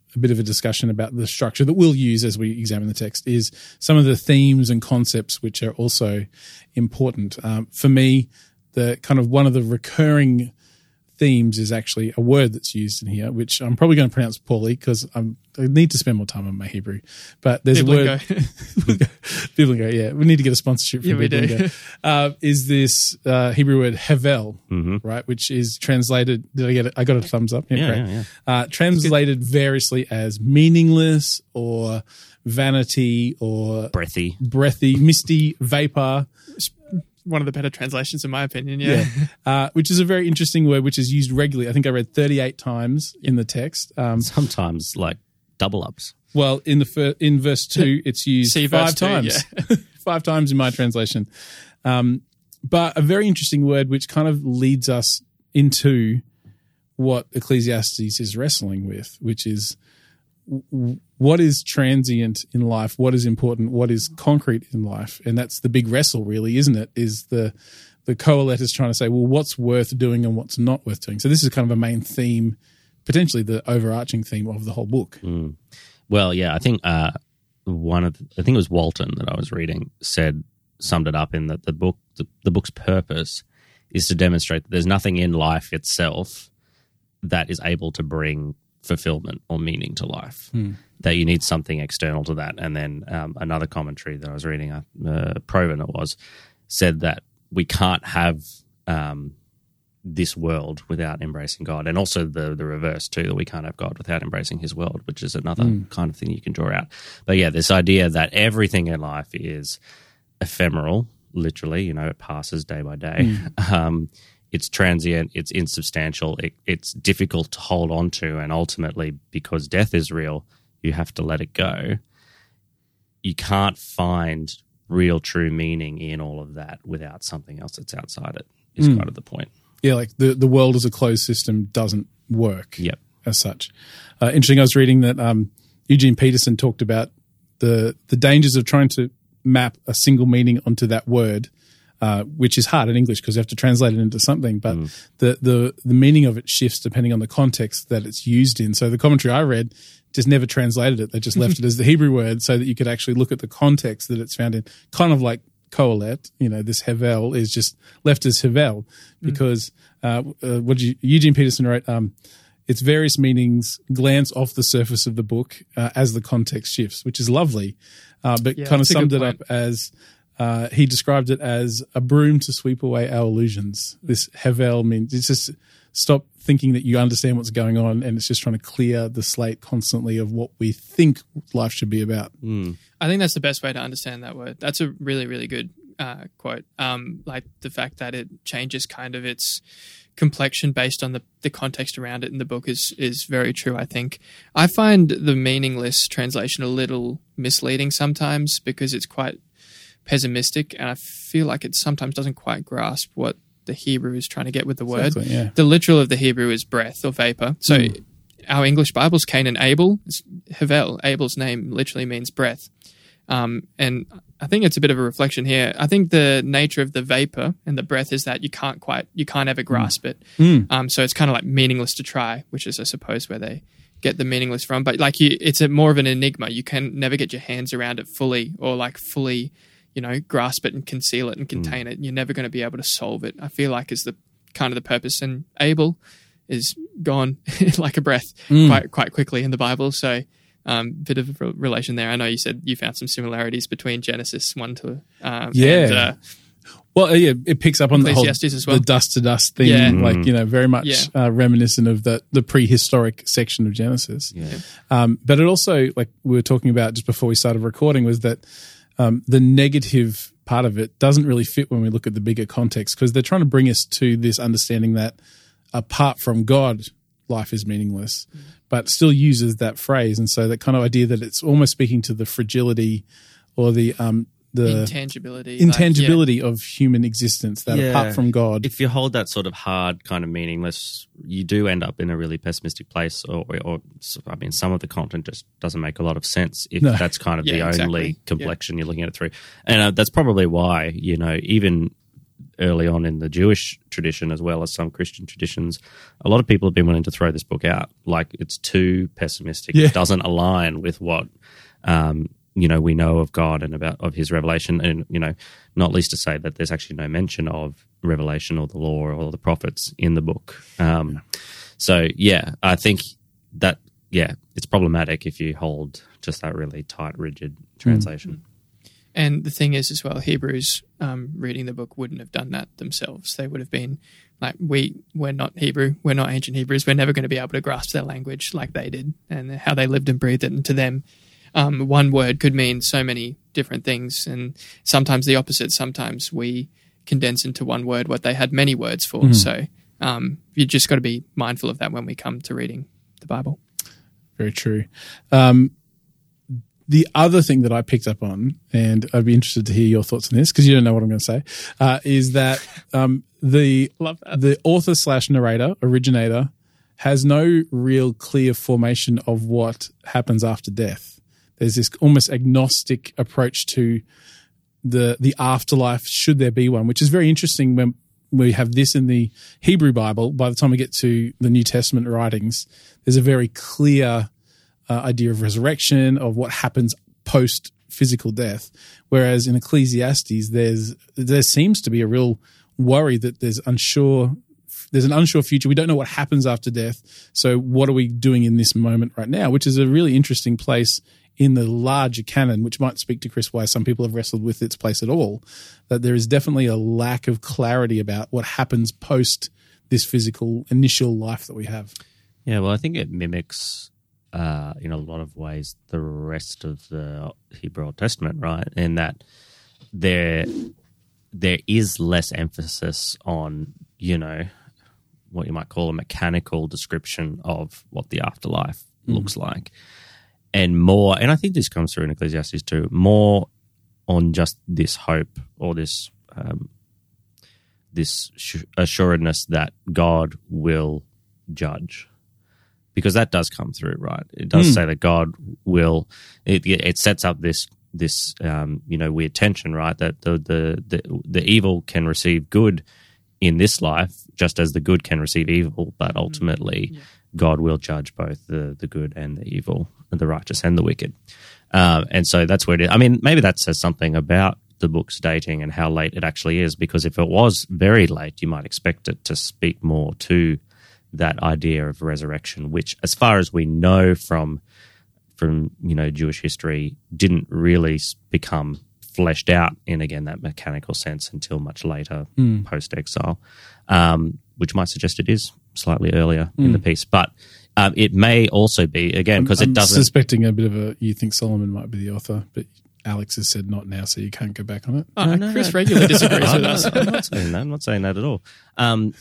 S3: a bit of a discussion about the structure that we'll use as we examine the text is some of the themes and concepts which are also important. Um, for me, the kind of one of the recurring themes is actually a word that's used in here, which I'm probably going to pronounce poorly because I'm I need to spend more time on my Hebrew. But there's
S4: Biblingo.
S3: a word, Biblingo, yeah, we need to get a sponsorship from
S4: Yeah, we
S3: Biblingo.
S4: do.
S3: uh, is this uh, Hebrew word hevel,
S2: Mhm.
S3: right? Which is translated. Did I get it? I got a thumbs up.
S2: Yeah,
S3: great.
S2: yeah, yeah.
S3: Uh, translated variously as meaningless or vanity or
S2: Breathy.
S3: breathy, misty, vapor.
S4: One of the better translations, in my opinion. Yeah.
S3: Yeah, uh, which is a very interesting word, which is used regularly. I think I read thirty-eight times in the text. Um,
S2: Sometimes like double ups.
S3: well, in the fir- in verse two, it's used
S4: See verse
S3: five
S4: two,
S3: times,
S4: yeah.
S3: five times in my translation. Um, but a very interesting word, which kind of leads us into what Ecclesiastes is wrestling with, which is w- what is transient in life, what is important, what is concrete in life, and that's the big wrestle, really, isn't it? Is the the Qoheleth is trying to say, well, what's worth doing and what's not worth doing. So this is kind of a main theme, potentially the overarching theme of the whole book.
S2: Mm. Well, yeah, I think uh, one of the, I think it was Walton that I was reading said summed it up in that the book the, the book's purpose is to demonstrate that there's nothing in life itself that is able to bring fulfillment or meaning to life.
S3: Hmm.
S2: That you need something external to that. And then um, another commentary that I was reading, uh, uh, Proven it was, said that we can't have um, this world without embracing God, and also the the reverse too, that we can't have God without embracing His world, which is another
S3: Mm.
S2: kind of thing you can draw out. But yeah, this idea that everything in life is ephemeral, literally, you know, it passes day by day.
S3: Mm.
S2: Um, it's transient, it's insubstantial, it, it's difficult to hold on to, and ultimately, because death is real, you have to let it go. You can't find real, true meaning in all of that without something else that's outside it, is
S3: Mm.
S2: kind of the point.
S3: Yeah, like the, the world as a closed system doesn't work
S2: Yep.
S3: as such. Uh, interesting, I was reading that um, Eugene Peterson talked about the the dangers of trying to map a single meaning onto that word, uh, which is hard in English because you have to translate it into something, but
S2: Mm.
S3: the, the, the meaning of it shifts depending on the context that it's used in. So the commentary I read just never translated it. They just left it as the Hebrew word so that you could actually look at the context that it's found in, kind of like Qoheleth, you know, this Hevel is just left as Hevel because uh, uh, what did you, Eugene Peterson wrote, um, its various meanings glance off the surface of the book uh, as the context shifts, which is lovely, uh, but
S4: Yeah,
S3: kind of
S4: that's a
S3: summed
S4: good
S3: it up
S4: point.
S3: as uh, he described it as a broom to sweep away our illusions. This Hevel means it's just stop thinking that you understand what's going on, and it's just trying to clear the slate constantly of what we think life should be about.
S2: Mm.
S4: I think that's the best way to understand that word. That's a really, really good uh, quote. Um, like the fact that it changes kind of its complexion based on the, the context around it in the book is is very true, I think. I find the meaningless translation a little misleading sometimes because it's quite pessimistic, and I feel like it sometimes doesn't quite grasp what the Hebrew is trying to get with the word.
S3: Exactly, yeah.
S4: The literal of the Hebrew is breath or vapor. So
S3: Mm.
S4: our English Bibles, Cain and Abel, it's Hevel. Abel's name literally means breath. Um, and I think it's a bit of a reflection here. I think the nature of the vapor and the breath is that you can't quite, you can't ever grasp it.
S3: Mm.
S4: Um, so it's kind of like meaningless to try, which is, I suppose, where they get the meaningless from. But like you, it's a more of an enigma. You can never get your hands around it fully, or like fully, you know, grasp it and conceal it and contain it. You're never going to be able to solve it. I feel like is the kind of the purpose. And Abel is gone like a breath
S3: Mm.
S4: quite quite quickly in the Bible. So um, bit of a relation there. I know you said you found some similarities between Genesis one to um,
S3: Yeah.
S4: and, uh,
S3: Well, uh, yeah, it picks up on the whole
S4: Ecclesiastes as well.
S3: the dust to dust thing,
S4: Yeah.
S3: like you know, very much
S4: Yeah.
S3: uh, reminiscent of the the prehistoric section of Genesis.
S2: Yeah.
S3: Um, but it also, like we were talking about just before we started recording, was that um, the negative part of it doesn't really fit when we look at the bigger context, because they're trying to bring us to this understanding that apart from God, life is meaningless, mm. but still uses that phrase. And so that kind of idea that it's almost speaking to the fragility or the um, the
S4: intangibility,
S3: intangibility like, yeah. of human existence, that
S2: Yeah.
S3: apart from God.
S2: If you hold that sort of hard, kind of meaningless, you do end up in a really pessimistic place, or, or, or I mean, some of the content just doesn't make a lot of sense if
S3: No.
S2: that's kind of
S4: Yeah,
S2: the
S4: exactly.
S2: only complexion yeah. you're looking at it through. And uh, that's probably why, you know, even early on in the Jewish tradition as well as some Christian traditions, a lot of people have been willing to throw this book out. Like, it's too pessimistic.
S3: Yeah.
S2: It doesn't align with what um, you know we know of God and about of His revelation, and you know, not least to say that there's actually no mention of revelation or the law or the prophets in the book. Um, so yeah, I think that yeah, it's problematic if you hold just that really tight, rigid translation.
S4: Mm. And the thing is as well, Hebrews um, reading the book wouldn't have done that themselves. They would have been like, we, we're not Hebrew, we're not ancient Hebrews, we're never going to be able to grasp their language like they did and how they lived and breathed it. And to them, um, one word could mean so many different things, and sometimes the opposite. Sometimes we condense into one word what they had many words for. Mm. So um, you just got to be mindful of that when we come to reading the Bible.
S3: Very true. Um, the other thing that I picked up on, and I'd be interested to hear your thoughts on this because you don't know what I'm going to say, uh, is that um, the
S4: Love that.
S3: the author slash narrator, originator, has no real clear formation of what happens after death. There's this almost agnostic approach to the the afterlife, should there be one, which is very interesting when we have this in the Hebrew Bible. By the time we get to the New Testament writings, there's a very clear uh, idea of resurrection, of what happens post physical death. Whereas in Ecclesiastes, there's there seems to be a real worry that there's unsure there's an unsure future. We don't know what happens after death. So what are we doing in this moment right now? Which is a really interesting place in the larger canon, which might speak to Chris why some people have wrestled with its place at all, that there is definitely a lack of clarity about what happens post this physical initial life that we have.
S2: Yeah, well, I think it mimics, uh, in a lot of ways, the rest of the Hebrew Old Testament, right? In that there, there is less emphasis on, you know, what you might call a mechanical description of what the afterlife mm. looks like. And more, and I think this comes through in Ecclesiastes too, more on just this hope or this um, this assuredness that God will judge, because that does come through, right? It does mm. say that God will. It, it sets up this this um, you know weird tension, right? That the, the the the evil can receive good in this life, just as the good can receive evil, but ultimately. Yeah. God will judge both the, the good and the evil, the righteous and the wicked. Um, and so that's where it is. I mean, maybe that says something about the book's dating and how late it actually is, because if it was very late, you might expect it to speak more to that idea of resurrection, which, as far as we know from, from you know, Jewish history, didn't really become fleshed out in, again, that mechanical sense until much later, mm. post-exile, um, which might suggest it is slightly earlier mm. in the piece. But um, it may also be, again, because it doesn't...
S3: I'm suspecting a bit of a... You think Solomon might be the author, but Alex has said not now, so you can't go back on it.
S4: Oh, no, no, Chris no. regularly disagrees with us.
S2: I'm not saying that. I'm not saying that at all. Um,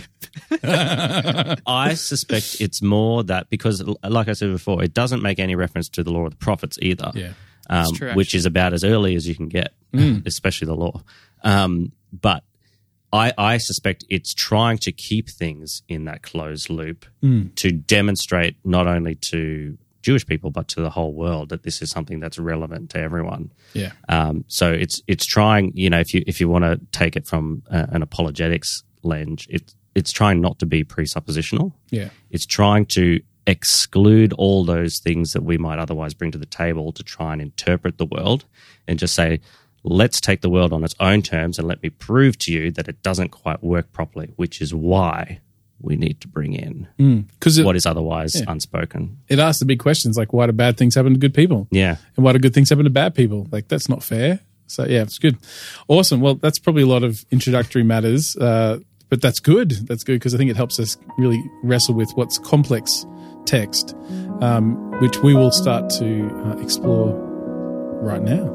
S2: I suspect it's more that because, like I said before, it doesn't make any reference to the law of the prophets either.
S3: Yeah.
S2: Um, true, which is about as early as you can get, mm. especially the law. Um, but I, I suspect it's trying to keep things in that closed loop mm. to demonstrate not only to Jewish people but to the whole world that this is something that's relevant to everyone.
S3: Yeah.
S2: Um, so it's it's trying, you know, if you if you want to take it from a, an apologetics lens, it's it's trying not to be presuppositional.
S3: Yeah.
S2: It's trying to exclude all those things that we might otherwise bring to the table to try and interpret the world and just say, let's take the world on its own terms and let me prove to you that it doesn't quite work properly, which is why we need to bring in mm. what is otherwise yeah. unspoken.
S3: It asks the big questions like, why do bad things happen to good people?
S2: Yeah.
S3: And why do good things happen to bad people? Like, that's not fair. So, yeah, it's good. Awesome. Well, that's probably a lot of introductory matters, uh, but that's good. That's good because I think it helps us really wrestle with what's complex text, um, which we will start to uh, explore right now.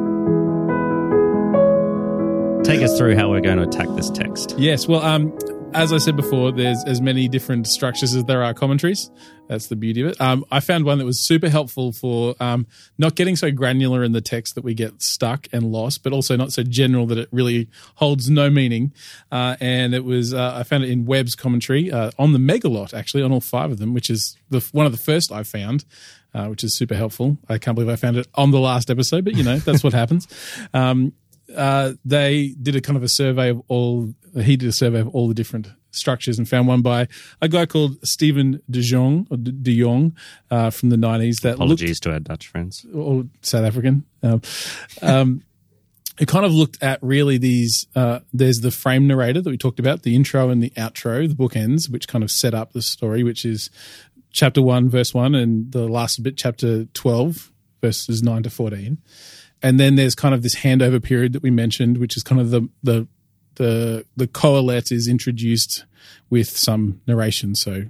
S2: Take us through how we're going to attack this text.
S3: Yes, well, um, as I said before, there's as many different structures as there are commentaries. That's the beauty of it. Um, I found one that was super helpful for um, not getting so granular in the text that we get stuck and lost, but also not so general that it really holds no meaning. Uh, and it was uh, I found it in Webb's commentary uh, on the Megalot, actually, on all five of them, which is the one of the first I found, uh, which is super helpful. I can't believe I found it on the last episode, but, you know, that's what happens. Um, uh, they did a kind of a survey of all he did a survey of all the different structures and found one by a guy called Stephen de Jong, or de Jong uh, from the nineties. That
S2: Apologies
S3: looked,
S2: to our Dutch friends.
S3: Or South African. Um, um, it kind of looked at really these, uh, there's the frame narrator that we talked about, the intro and the outro, the bookends, which kind of set up the story, which is chapter one, verse one, and the last bit, chapter twelve, verses nine to fourteen. And then there's kind of this handover period that we mentioned, which is kind of the, the, The the Qoheleth is introduced with some narration. So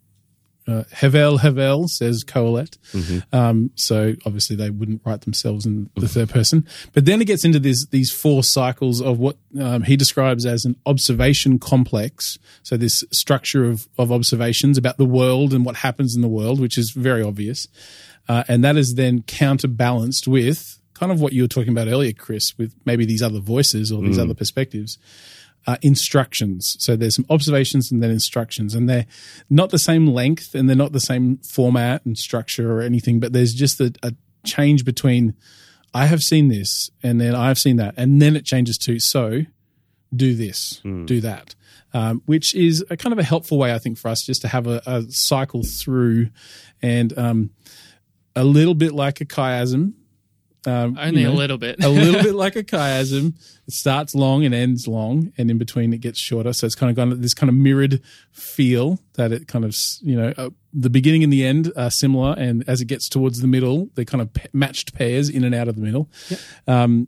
S3: uh, Hevel, Hevel says Qoheleth. Mm-hmm. Um, so obviously they wouldn't write themselves in the third person. But then it gets into this, these four cycles of what um, he describes as an observation complex. So this structure of, of observations about the world and what happens in the world, which is very obvious. Uh, and that is then counterbalanced with kind of what you were talking about earlier, Chris, with maybe these other voices or these mm. other perspectives, uh, instructions. So there's some observations and then instructions, and they're not the same length and they're not the same format and structure or anything, but there's just a, a change between I have seen this and then I have seen that, and then it changes to so do this, mm. do that, um, which is a kind of a helpful way, I think, for us just to have a, a cycle through and um, a little bit like a chiasm. Um,
S4: Only
S3: you know,
S4: a little bit.
S3: a little bit like a chiasm. It starts long and ends long, and in between it gets shorter. So it's kind of got this kind of mirrored feel that it kind of, you know, uh, the beginning and the end are similar, and as it gets towards the middle, they're kind of p- matched pairs in and out of the middle. Yep. Um,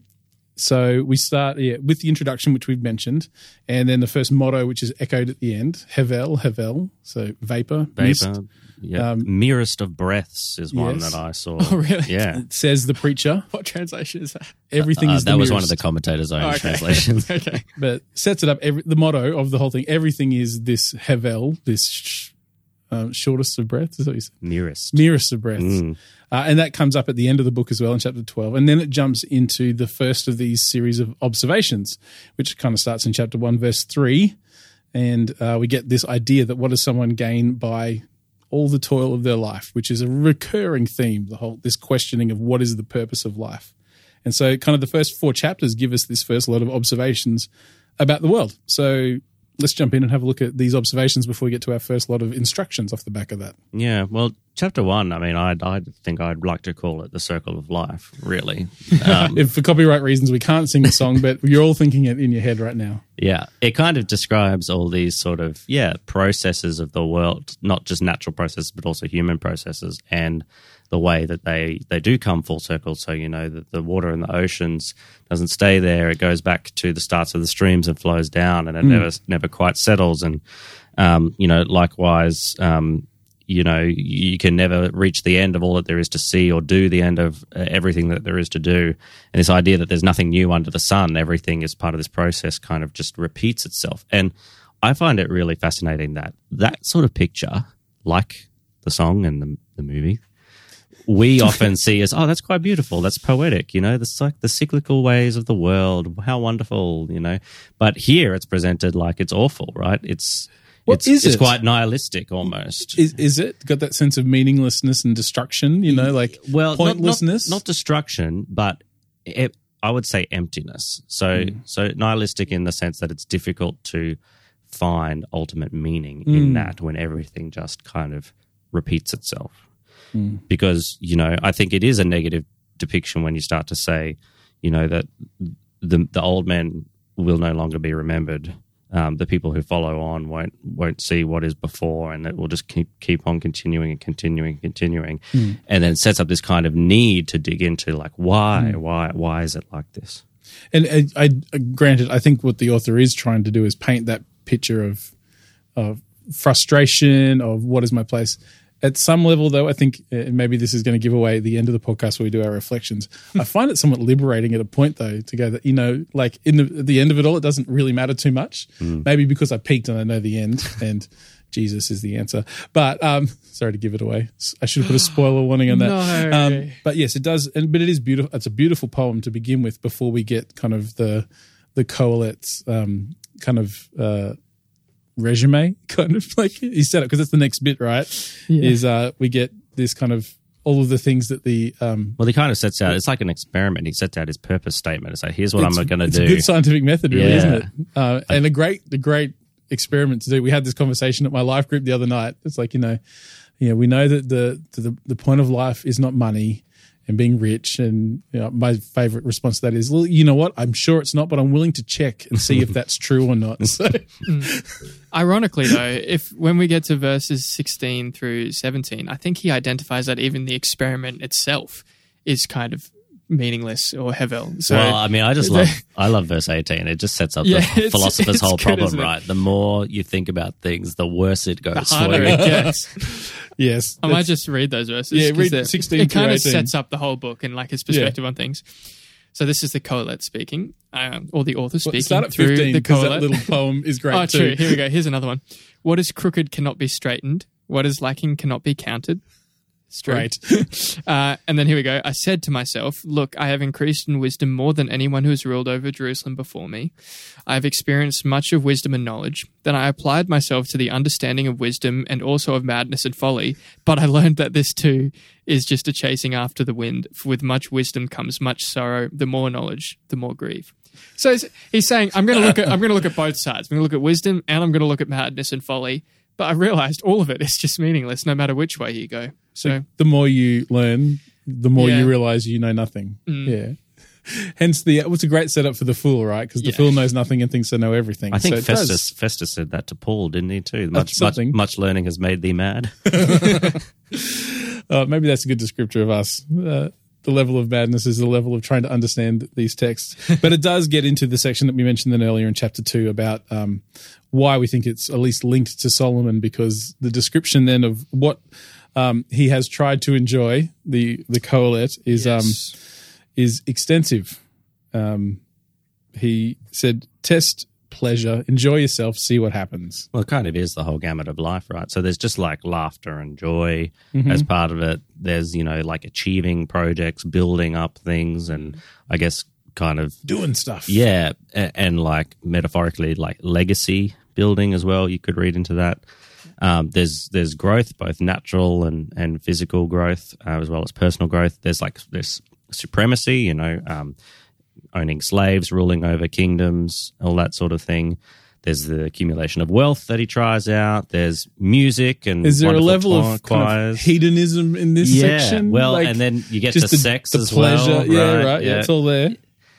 S3: so we start yeah, with the introduction, which we've mentioned, and then the first motto, which is echoed at the end, Hevel, Hevel, so vapor,
S2: Vapor.
S3: mist.
S2: Yeah. Um, Merest of breaths is one
S3: yes.
S2: that I saw.
S4: Oh, really?
S2: Yeah.
S3: It says the preacher.
S4: What translation is that?
S3: Everything
S2: uh,
S3: is the
S2: That was
S3: merest.
S2: one of the commentators' own
S4: Oh, okay.
S2: translations.
S4: Okay.
S3: But sets it up, every, the motto of the whole thing, everything is this Hevel, this sh- um, shortest of breaths, is that what you said?
S2: Merest.
S3: Merest of breaths.
S2: Mm.
S3: Uh, and that comes up at the end of the book as well in chapter twelve. And then it jumps into the first of these series of observations, which kind of starts in chapter one, verse three. And uh, we get this idea that what does someone gain by all the toil of their life, which is a recurring theme, the whole this questioning of what is the purpose of life. And so kind of the first four chapters give us this first lot of observations about the world. So let's jump in and have a look at these observations before we get to our first lot of instructions off the back of that.
S2: Yeah, well, chapter one, I mean, I I think I'd like to call it the circle of life, really. Um,
S3: if for copyright reasons we can't sing the song, but you're all thinking it in your head right now.
S2: Yeah, it kind of describes all these sort of, yeah, processes of the world, not just natural processes, but also human processes, and the way that they, they do come full circle. So, you know, that the water in the oceans doesn't stay there. It goes back to the starts of the streams and flows down, and it mm. never never quite settles. And, um, you know, likewise, um, you know, you can never reach the end of all that there is to see or do the end of uh, everything that there is to do. And this idea that there's nothing new under the sun, everything is part of this process, kind of just repeats itself. And I find it really fascinating that that sort of picture, like the song and the, the movie, we often see as, oh, that's quite beautiful. That's poetic, you know, that's like the cyclical ways of the world. How wonderful, you know. But here it's presented like it's awful, right? It's
S3: what
S2: it's,
S3: is
S2: it's
S3: it?
S2: quite nihilistic almost.
S3: Is is it got that sense of meaninglessness and destruction, you know, like
S2: well,
S3: pointlessness?
S2: Not, not, not destruction, but it, I would say emptiness. So, mm. so nihilistic in the sense that it's difficult to find ultimate meaning mm. in that when everything just kind of repeats itself. Mm. Because, you know, I think it is a negative depiction when you start to say, you know, that the the old men will no longer be remembered. Um, the people who follow on won't won't see what is before, and it will just keep keep on continuing and continuing and continuing, mm. and then sets up this kind of need to dig into like why mm. why why is it like this?
S3: And I, I granted, I think what the author is trying to do is paint that picture of of frustration of what is my place. At some level, though, I think, and maybe this is going to give away the end of the podcast where we do our reflections. I find it somewhat liberating at a point, though, to go that, you know, like in the, at the end of it all, it doesn't really matter too much. Mm. Maybe because I peaked and I know the end and Jesus is the answer. But um, sorry to give it away. I should have put a spoiler warning on that.
S4: No.
S3: Um, but yes, it does. And, but it is beautiful. It's a beautiful poem to begin with before we get kind of the the Kohelet's um, kind of uh, resume, kind of like he said it, because that's the next bit, right? Yeah. Is uh, we get this kind of all of the things that the um,
S2: well, he kind of sets out. It's like an experiment. He sets out his purpose statement. It's like, here's what I'm going to do.
S3: It's a good scientific method, really, yeah. isn't it? Uh, and a great, a great experiment to do. We had this conversation at my life group the other night. It's like, you know, you know, we know that the the, the point of life is not money and being rich. And you know, my favorite response to that is, well, you know what? I'm sure it's not, but I'm willing to check and see if that's true or not. So.
S4: Mm. Ironically, though, if when we get to verses sixteen through seventeen, I think he identifies that even the experiment itself is kind of meaningless or hevel. So,
S2: well, I mean, I just love I love verse eighteen. It just sets up yeah, the it's, philosopher's it's whole good, problem, right? The more you think about things, the worse it goes.
S4: The harder it gets.
S3: Yes.
S4: I might just read those verses.
S3: Yeah, read sixteen
S4: It kind of
S3: eighteen.
S4: sets up the whole book and like his perspective yeah. on things. So this is the Kohelet speaking, um, or the author speaking. Well,
S3: start at
S4: through
S3: fifteen,
S4: the
S3: because
S4: Kohelet.
S3: that little poem is great
S4: oh,
S3: too.
S4: true. Here we go. Here's another one. What is crooked cannot be straightened. What is lacking cannot be counted.
S3: Straight.
S4: uh, and then here we go. I said to myself, look, I have increased in wisdom more than anyone who has ruled over Jerusalem before me. I have experienced much of wisdom and knowledge. Then I applied myself to the understanding of wisdom and also of madness and folly. But I learned that this too is just a chasing after the wind. For with much wisdom comes much sorrow. The more knowledge, the more grief. So he's saying, I'm going to look at I'm going to look at both sides. I'm going to look at wisdom and I'm going to look at madness and folly. But I realized all of it is just meaningless, no matter which way you go. So
S3: the more you learn, the more
S4: yeah.
S3: you realize you know nothing.
S4: Mm.
S3: Yeah. Hence, the what's a great setup for the fool, right? Because the
S4: yeah.
S3: fool knows nothing and thinks they know everything.
S2: I think
S3: so
S2: Festus Festus said that to Paul, didn't he? Too much, much, much learning has made thee mad.
S3: uh, maybe that's a good descriptor of us. Uh, the level of madness is the level of trying to understand these texts. But it does get into the section that we mentioned then earlier in chapter two about um, why we think it's at least linked to Solomon, because the description then of what um, he has tried to enjoy, the the Kohelet, is yes. um, is extensive. Um, he said, test pleasure, enjoy yourself, see what happens.
S2: Well, it kind of is the whole gamut of life, right? So there's just like laughter and joy
S3: mm-hmm.
S2: as part of it. There's, you know, like achieving projects, building up things, and I guess kind of
S3: doing stuff.
S2: Yeah. And, and like metaphorically, like legacy building as well. You could read into that. Um, there's there's growth, both natural and, and physical growth, uh, as well as personal growth. There's like there's supremacy, you know, um, owning slaves, ruling over kingdoms, all that sort of thing. There's the accumulation of wealth that he tries out. There's music and
S3: is there a level
S2: of,
S3: of, kind of hedonism in this
S2: yeah,
S3: section?
S2: Well,
S3: like,
S2: and then you get
S3: just
S2: to
S3: the,
S2: sex
S3: the
S2: as
S3: pleasure.
S2: well.
S3: Yeah,
S2: right.
S3: right. Yeah,
S2: yeah,
S3: it's all there.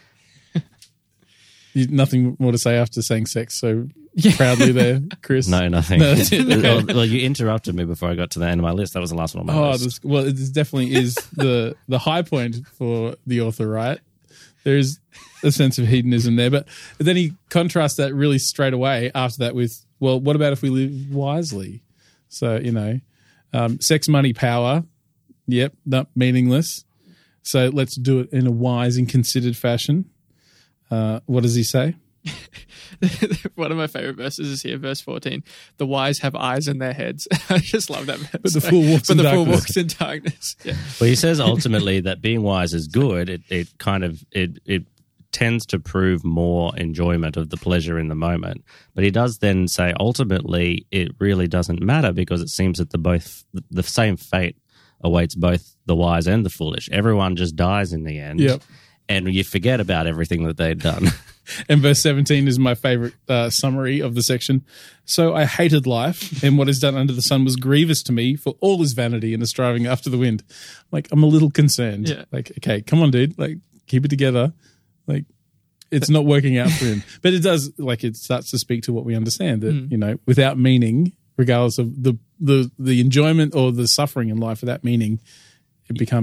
S3: You, nothing more to say after saying sex so yeah. proudly there, Chris.
S2: No, nothing. No, well, well, you interrupted me before I got to the end of my list. That was the last one on my
S3: oh,
S2: list.
S3: This, well, it definitely is the the high point for the author, right? There's a sense of hedonism there, but then he contrasts that really straight away after that with, well, what about if we live wisely? So, you know, um, sex, money, power, yep, not meaningless. So let's do it in a wise and considered fashion. Uh, what does he say?
S4: One of my favorite verses is here, verse fourteen. The wise have eyes in their heads. I just love that verse.
S3: But the fool walks,
S4: but
S3: in,
S4: the
S3: darkness.
S4: fool walks in darkness. Yeah.
S2: Well, he says ultimately that being wise is good. It it kind of it it tends to prove more enjoyment of the pleasure in the moment. But he does then say ultimately it really doesn't matter, because it seems that the both the same fate awaits both the wise and the foolish. Everyone just dies in the end.
S3: Yep.
S2: And you forget about everything that they'd done.
S3: And verse seventeen is my favorite uh, summary of the section. So I hated life, and what is done under the sun was grievous to me, for all is vanity and is striving after the wind. Like, I'm a little concerned.
S4: Yeah.
S3: Like, okay, come on, dude. Like, keep it together. Like, it's not working out for him. But it does, like, it starts to speak to what we understand, that, mm. you know, without meaning, regardless of the, the, the enjoyment or the suffering in life without meaning, it becomes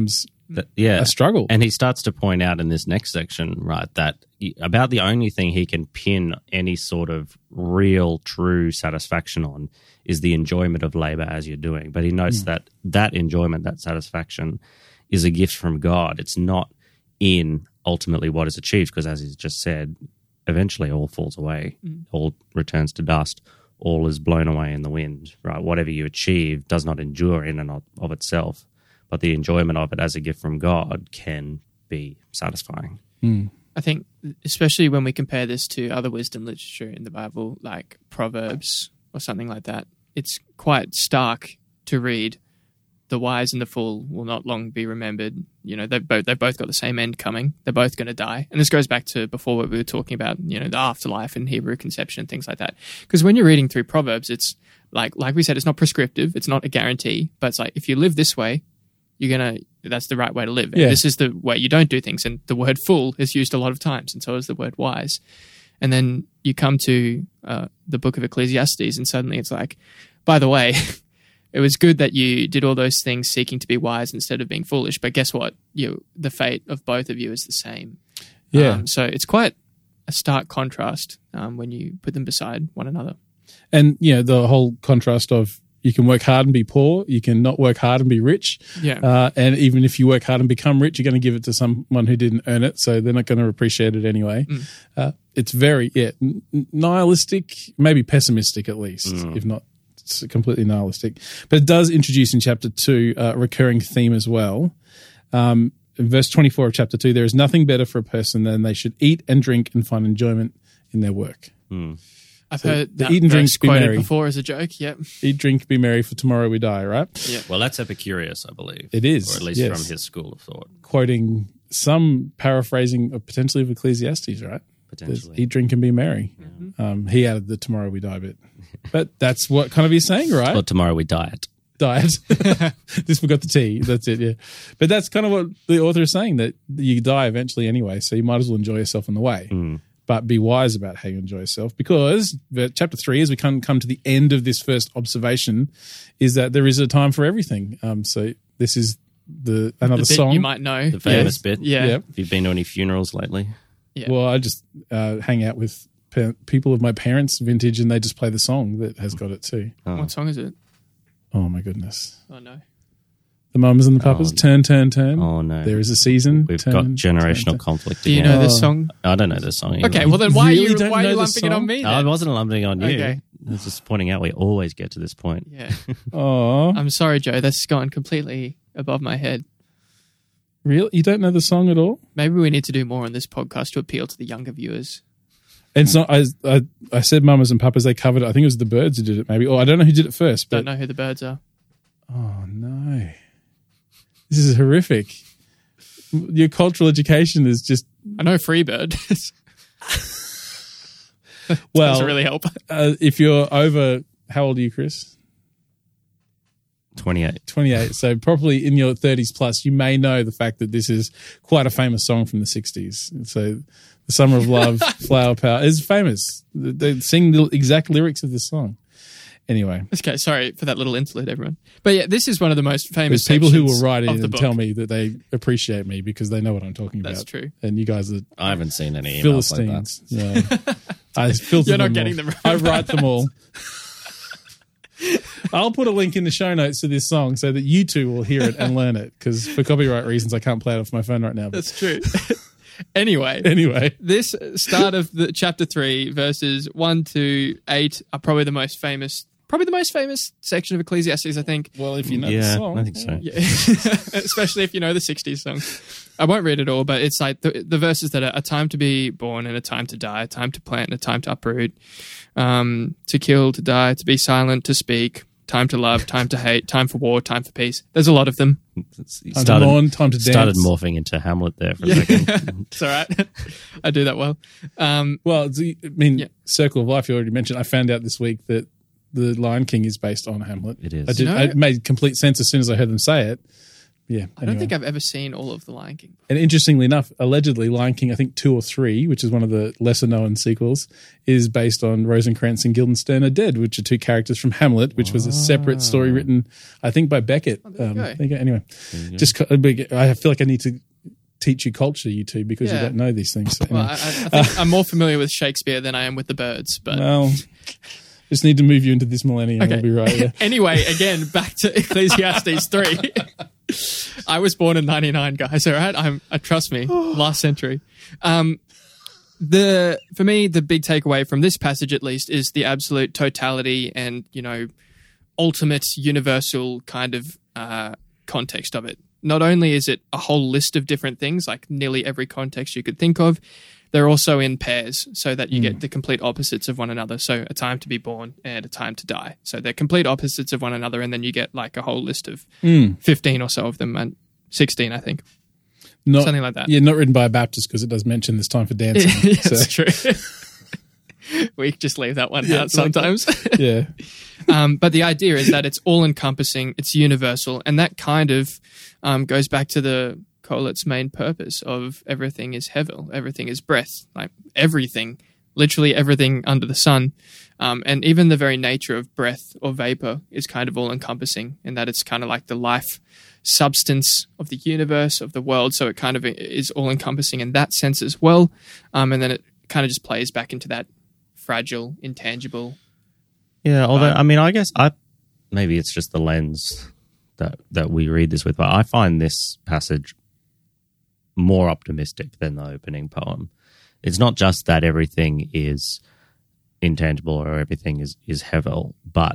S2: That- yeah.
S3: a struggle.
S2: And he starts to point out in this next section, right, that he- about the only thing he can pin any sort of real, true satisfaction on is the enjoyment of labor as you're doing. But he notes
S3: Mm.
S2: that that enjoyment, that satisfaction, is a gift from God. It's not in ultimately what is achieved, because as he's just said, eventually all falls away,
S4: Mm.
S2: all returns to dust, all is blown away in the wind, right? Whatever you achieve does not endure in and of of itself, but the enjoyment of it as a gift from God can be satisfying.
S3: Mm.
S4: I think, especially when we compare this to other wisdom literature in the Bible, like Proverbs or something like that, it's quite stark to read. The wise and the fool will not long be remembered. You know, they've both, they've both got the same end coming. They're both going to die. And this goes back to before what we were talking about, you know, the afterlife and Hebrew conception and things like that. Because when you're reading through Proverbs, it's like, like we said, it's not prescriptive. It's not a guarantee. But it's like, if you live this way, you're going to, that's the right way to live. And
S3: Yeah.
S4: this is the way you don't do things. And the word fool is used a lot of times, and so is the word wise. And then you come to uh, the book of Ecclesiastes, and suddenly it's like, by the way, it was good that you did all those things seeking to be wise instead of being foolish. But guess what? You, the fate of both of you is the same.
S3: Yeah.
S4: Um, so it's quite a stark contrast um, when you put them beside one another.
S3: And, you know, the whole contrast of you can work hard and be poor, you can not work hard and be rich.
S4: Yeah.
S3: Uh, and even if you work hard and become rich, you're going to give it to someone who didn't earn it, so they're not going to appreciate it anyway.
S4: Mm.
S3: Uh, it's very, yeah, n- nihilistic, maybe pessimistic at least,
S2: Mm.
S3: if not it's completely nihilistic. But it does introduce in chapter two uh, a recurring theme as well. Um, in verse twenty-four of chapter two, there is nothing better for a person than they should eat and drink and find enjoyment in their work.
S2: Mm.
S4: I've
S3: So
S4: heard
S3: the
S4: that
S3: eat and drink,
S4: verse
S3: be
S4: quoted
S3: merry.
S4: before as a joke. Yep.
S3: Eat, drink, be merry, for tomorrow we die, right?
S4: Yeah.
S2: Well, that's Epicurus, I believe.
S3: It is,
S2: Or at least
S3: yes.
S2: from his school of thought,
S3: Quoting some paraphrasing of potentially of Ecclesiastes, right? There's
S2: potentially.
S3: eat, drink, and be merry. Um, he added the tomorrow we die bit. But that's what kind of he's saying, right?
S2: Well, tomorrow we diet.
S3: Diet. Just forgot the T. That's it, yeah. But that's kind of what the author is saying, that you die eventually anyway, so you might as well enjoy yourself on the way.
S2: Mm.
S3: But be wise about how you enjoy yourself, because the- chapter three, as we come, come to the end of this first observation, is that there is a time for everything. Um, so this is the another
S4: The bit
S3: song.
S4: you might know.
S2: The famous
S3: Yes.
S2: bit.
S4: Yeah.
S3: Yeah.
S2: Have you been to any funerals lately?
S4: Yeah.
S3: Well, I just uh, hang out with pa- people of my parents' vintage, and they just play the song that has got it too.
S2: Oh.
S4: What song is it?
S3: Oh my goodness!
S4: Oh, no.
S3: The Mamas and the Papas,
S2: Oh,
S3: turn, turn, turn.
S2: Oh, no.
S3: There is a season.
S2: We've
S3: turn,
S2: got
S3: turn,
S2: generational
S3: turn.
S2: conflict
S4: Do you
S2: again.
S4: know this
S3: Oh.
S4: song?
S2: I don't know this song either.
S4: Okay, well then why
S3: really
S4: are you,
S3: don't
S4: why are
S3: know
S4: you
S3: the
S4: lumping it on
S3: song?
S4: me
S2: No, I
S4: then?
S2: wasn't lumping on you.
S4: Okay.
S2: I was just pointing out we always get to this point.
S4: Yeah.
S3: Oh,
S4: I'm sorry, Joe. That's gone completely above my head.
S3: really? You don't know the song at all?
S4: Maybe we need to do more on this podcast to appeal to the younger viewers.
S3: And it's not. I, I I said Mamas and Papas. They covered it. I think it was the Birds who did it. Maybe. Or I don't know who did it first. But
S4: Don't know who the Birds are.
S3: oh no, this is horrific. Your cultural education is just
S4: I know Freebird.
S3: well.
S4: Doesn't really help.
S3: Uh, if you're over, how old are you, Chris?
S2: twenty-eight.
S3: twenty-eight. So probably in your thirties plus, you may know the fact that this is quite a famous song from the sixties. So the Summer of Love, Flower Power is famous. They sing the exact lyrics of this song. Anyway,
S4: Okay, sorry for that little interlude, everyone. But yeah, this is one of the most famous
S3: there's people who will
S4: sections
S3: write
S4: of
S3: in
S4: the
S3: and
S4: book.
S3: tell me that they appreciate me because they know what I'm talking
S4: That's
S3: about.
S4: true.
S3: And you guys are
S2: I haven't seen any emails like that.
S3: Philistines. Yeah. I filter
S4: You're not
S3: them
S4: getting
S3: all.
S4: them
S3: I write them all. I'll put a link in the show notes to this song so that you two will hear it and learn it, because for copyright reasons I can't play it off my phone right now. But
S4: That's true. Anyway,
S3: anyway,
S4: this start of the chapter three, verses one to eight, are probably the most famous, probably the most famous section of Ecclesiastes, I think.
S3: well, if you know the
S2: Yeah,
S3: song,
S2: I think so.
S4: Yeah. Especially if you know the sixties song. I won't read it all, but it's like the, the verses that are a time to be born and a time to die, a time to plant and a time to uproot, um, to kill, to die, to be silent, to speak, time to love, time to hate, time for war, time for peace. There's a lot of them.
S2: It's- you
S3: Time
S2: started,
S3: to mourn, time to dance.
S2: started morphing into Hamlet there for a second.
S4: It's all right. I do that well. Um,
S3: Well, it's- I mean,
S4: Yeah.
S3: Circle of Life, you already mentioned. I found out this week that The Lion King is based on Hamlet.
S2: It is.
S3: I did.
S4: You know-
S3: It made complete sense as soon as I heard them say it, yeah.
S4: I don't think I've ever seen all of The Lion King.
S3: And interestingly enough, allegedly, Lion King, I think two or three, which is one of the lesser-known sequels, is based on Rosencrantz and Guildenstern Are Dead, which are two characters from Hamlet, which was a separate story written, I think, by Beckett.
S4: Oh, there you
S3: um,
S4: go.
S3: there you go. Anyway, just I feel like I need to teach you culture, you two, because
S4: Yeah.
S3: you don't know these things. So,
S4: Well,
S3: anyway.
S4: I, I think I'm more familiar with Shakespeare than I am with the birds. But
S3: Well, just need to move you into this millennium.
S4: Okay.
S3: We'll be right. Yeah.
S4: Anyway, again, back to Ecclesiastes three. I was born in ninety-nine, guys. All right, I'm. Uh, trust me, last century. Um, the for me, the big takeaway from this passage, at least, is the absolute totality and you know, ultimate universal kind of uh, context of it. Not only is it a whole list of different things, like nearly every context you could think of, they're also in pairs so that you mm. get the complete opposites of one another. So a time to be born and a time to die. So they're complete opposites of one another. And then you get like a whole list of mm. fifteen or so of them, and sixteen, I think.
S3: Not,
S4: Something like that.
S3: Yeah, not written by a Baptist because it does mention this time for dancing.
S4: yeah,
S3: so.
S4: That's true. We just leave that one
S3: yeah,
S4: out sometimes.
S3: Like yeah.
S4: Um, but the idea is that it's all-encompassing, it's universal, and that kind of um, goes back to the Colet's main purpose of everything is hevel, everything is breath, like everything, literally everything under the sun. Um, and even the very nature of breath or vapor is kind of all-encompassing in that it's kind of like the life substance of the universe, of the world, so it kind of is all-encompassing in that sense as well. Um, and then it kind of just plays back into that fragile, intangible.
S2: Yeah, although, I mean, I guess I maybe it's just the lens that, that we read this with, but I find this passage more optimistic than the opening poem. It's not just that everything is intangible or everything is, is hevel, but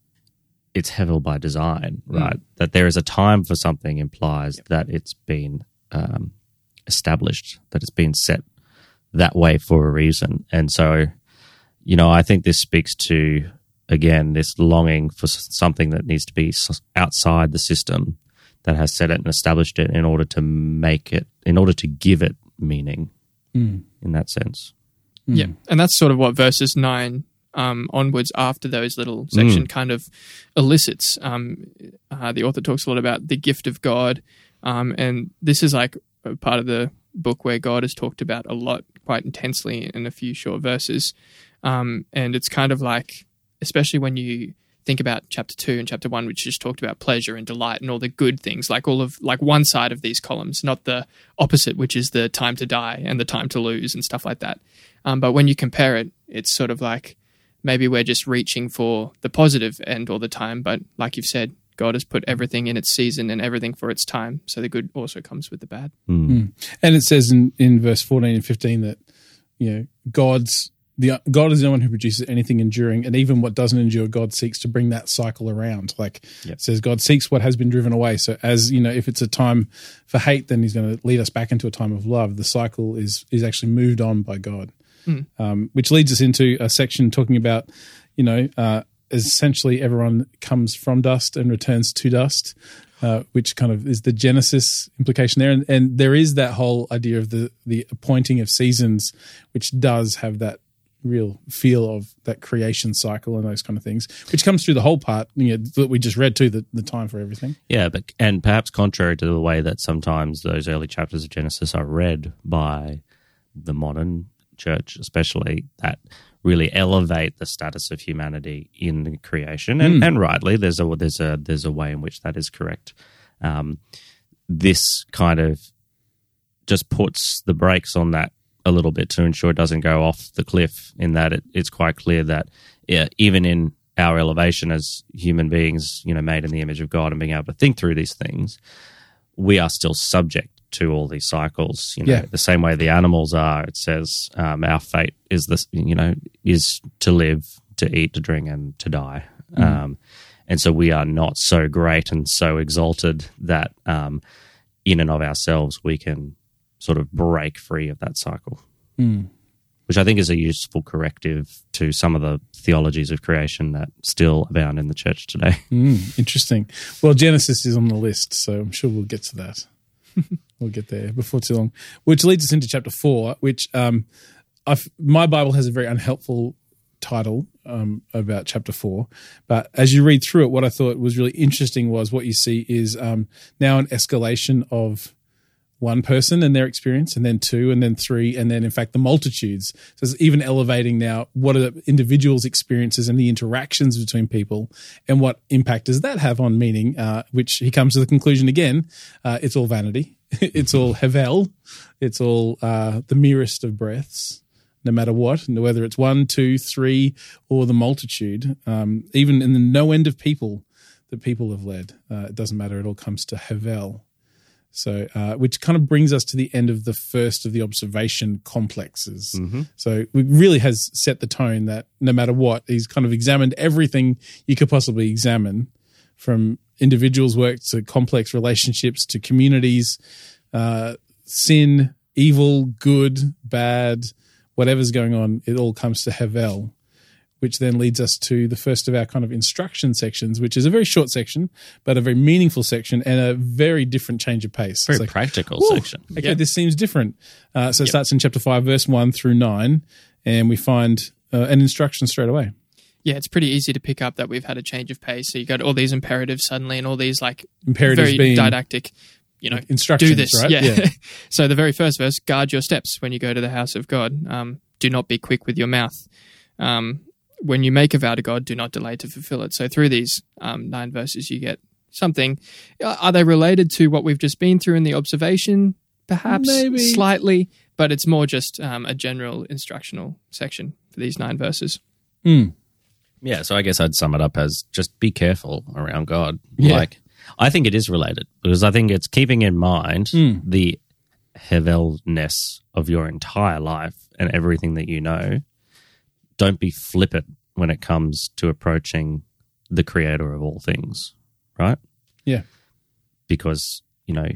S2: it's hevel by design, right? Mm. That there is a time for something implies yep. that it's been um, established, that it's been set that way for a reason. And so, you know, I think this speaks to, again, this longing for something that needs to be outside the system that has set it and established it in order to make it, in order to give it meaning mm. in that sense.
S4: Mm. Yeah, and that's sort of what verses nine um, onwards after those little section mm. kind of elicits. Um, uh, the author talks a lot about the gift of God, um, and this is like a part of the book where God is talked about a lot, quite intensely in a few short verses. Um, and it's kind of like, especially when you think about chapter two and chapter one, which just talked about pleasure and delight and all the good things, like all of like one side of these columns, not the opposite, which is the time to die and the time to lose and stuff like that. Um, but when you compare it, it's sort of like maybe we're just reaching for the positive end all the time. But like you've said, God has put everything in its season and everything for its time. So the good also comes with the bad.
S3: Mm. Mm. And it says in, in verse fourteen and fifteen that, you know, God's The, God is the one who produces anything enduring, and even what doesn't endure, God seeks to bring that cycle around. Like yep. it says, God seeks what has been driven away. So as, you know, if it's a time for hate, then he's going to lead us back into a time of love. The cycle is is actually moved on by God, mm. um, which leads us into a section talking about, you know, uh, essentially everyone comes from dust and returns to dust, uh, which kind of is the Genesis implication there. And, and there is that whole idea of the, the appointing of seasons, which does have that real feel of that creation cycle and those kind of things, which comes through the whole part, you know, that we just read too, the, the time for everything.
S2: Yeah, but and perhaps contrary to the way that sometimes those early chapters of Genesis are read by the modern church, especially, that really elevate the status of humanity in creation, and, mm. and rightly, there's a there's a there's a way in which that is correct. Um, this kind of just puts the brakes on that a little bit to ensure it doesn't go off the cliff, in that it, it's quite clear that yeah, even in our elevation as human beings, you know, made in the image of God and being able to think through these things, we are still subject to all these cycles. You know, yeah. the same way the animals are. It says um, our fate is this, you know, is to live, to eat, to drink, and to die. Mm. Um, and so we are not so great and so exalted that um, in and of ourselves we can sort of break free of that cycle, mm. which I think is a useful corrective to some of the theologies of creation that still abound in the church today.
S3: Mm, interesting. Well, Genesis is on the list, so I'm sure we'll get to that. We'll get there before too long, which leads us into chapter four, which um, I've, my Bible has a very unhelpful title um, about chapter four. But as you read through it, what I thought was really interesting was what you see is um, now an escalation of one person and their experience, and then two, and then three, and then in fact the multitudes. So it's even elevating now what are the individuals' experiences and the interactions between people, and what impact does that have on meaning, uh, which he comes to the conclusion again, uh, it's all vanity. It's all hevel. It's all uh, the merest of breaths, no matter what, whether it's one, two, three, or the multitude, um, even in the no end of people that people have led. Uh, it doesn't matter. It all comes to hevel. So, uh, which kind of brings us to the end of the first of the observation complexes. Mm-hmm. So it really has set the tone that no matter what, he's kind of examined everything you could possibly examine, from individuals' work to complex relationships to communities, uh, sin, evil, good, bad, whatever's going on, it all comes to hevel, which then leads us to the first of our kind of instruction sections, which is a very short section, but a very meaningful section and a very different change of pace.
S2: Very
S3: it's like,
S2: practical
S3: Ooh,
S2: section.
S3: Okay,
S2: Yep.
S3: this seems different. Uh, so it
S2: Yep.
S3: starts in chapter five, verse one through nine, and we find uh, an instruction straight away.
S4: Yeah, it's pretty easy to pick up that we've had a change of pace. So you got all these imperatives suddenly, and all these like
S3: Imperatives
S4: very
S3: being
S4: didactic, you know,
S3: instructions,
S4: do this.
S3: right?
S4: Yeah.
S3: Yeah.
S4: So the very first verse: guard your steps when you go to the house of God. Um, do not be quick with your mouth. Um, when you make a vow to God, do not delay to fulfill it. So through these um, nine verses, you get something. Are they related to what we've just been through in the observation? Perhaps
S3: Maybe.
S4: slightly, but it's more just um, a general instructional section for these nine verses.
S3: Mm.
S2: Yeah, so I guess I'd sum it up as just be careful around God.
S3: Yeah.
S2: Like, I think it is related because I think it's keeping in mind
S3: Mm.
S2: the hevelness of your entire life and everything that you know. Don't be flippant when it comes to approaching the creator of all things, right?
S3: Yeah.
S2: Because, you know,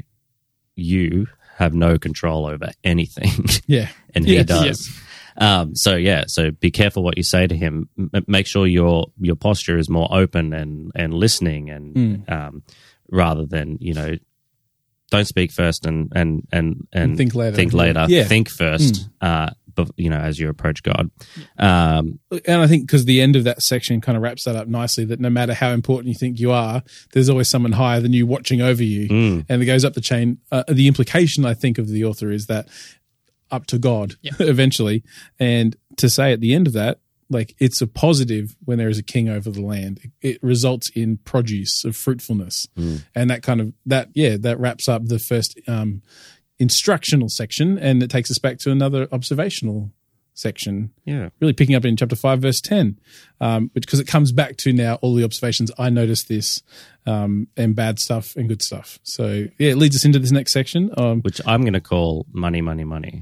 S2: you have no control over anything.
S3: Yeah.
S2: And he
S3: Yes.
S2: does. Um, so yeah, so be careful what you say to him. M- make sure your your posture is more open and and listening, and
S3: Mm.
S2: um, rather than, you know, don't speak first and and and and,
S3: And think later.
S2: Think later.
S3: Yeah.
S2: Think first. Uh, but you know, as you approach God. Um,
S3: And I think because the end of that section kind of wraps that up nicely, that no matter how important you think you are, there's always someone higher than you watching over you.
S2: Mm.
S3: And it goes up the chain. Uh, the implication, I think, of the author is that up to God
S4: Yeah.
S3: eventually. And to say at the end of that, like, it's a positive when there is a king over the land. It, it results in produce of fruitfulness.
S2: Mm.
S3: And that kind of, that, yeah, that wraps up the first um, instructional section, and it takes us back to another observational section.
S2: yeah.
S3: Really picking up in chapter five, verse ten, um, which because it comes back to now all the observations. I noticed this, um, and bad stuff and good stuff. So yeah, it leads us into this next section. Um,
S2: Which I'm going to call money, money, money.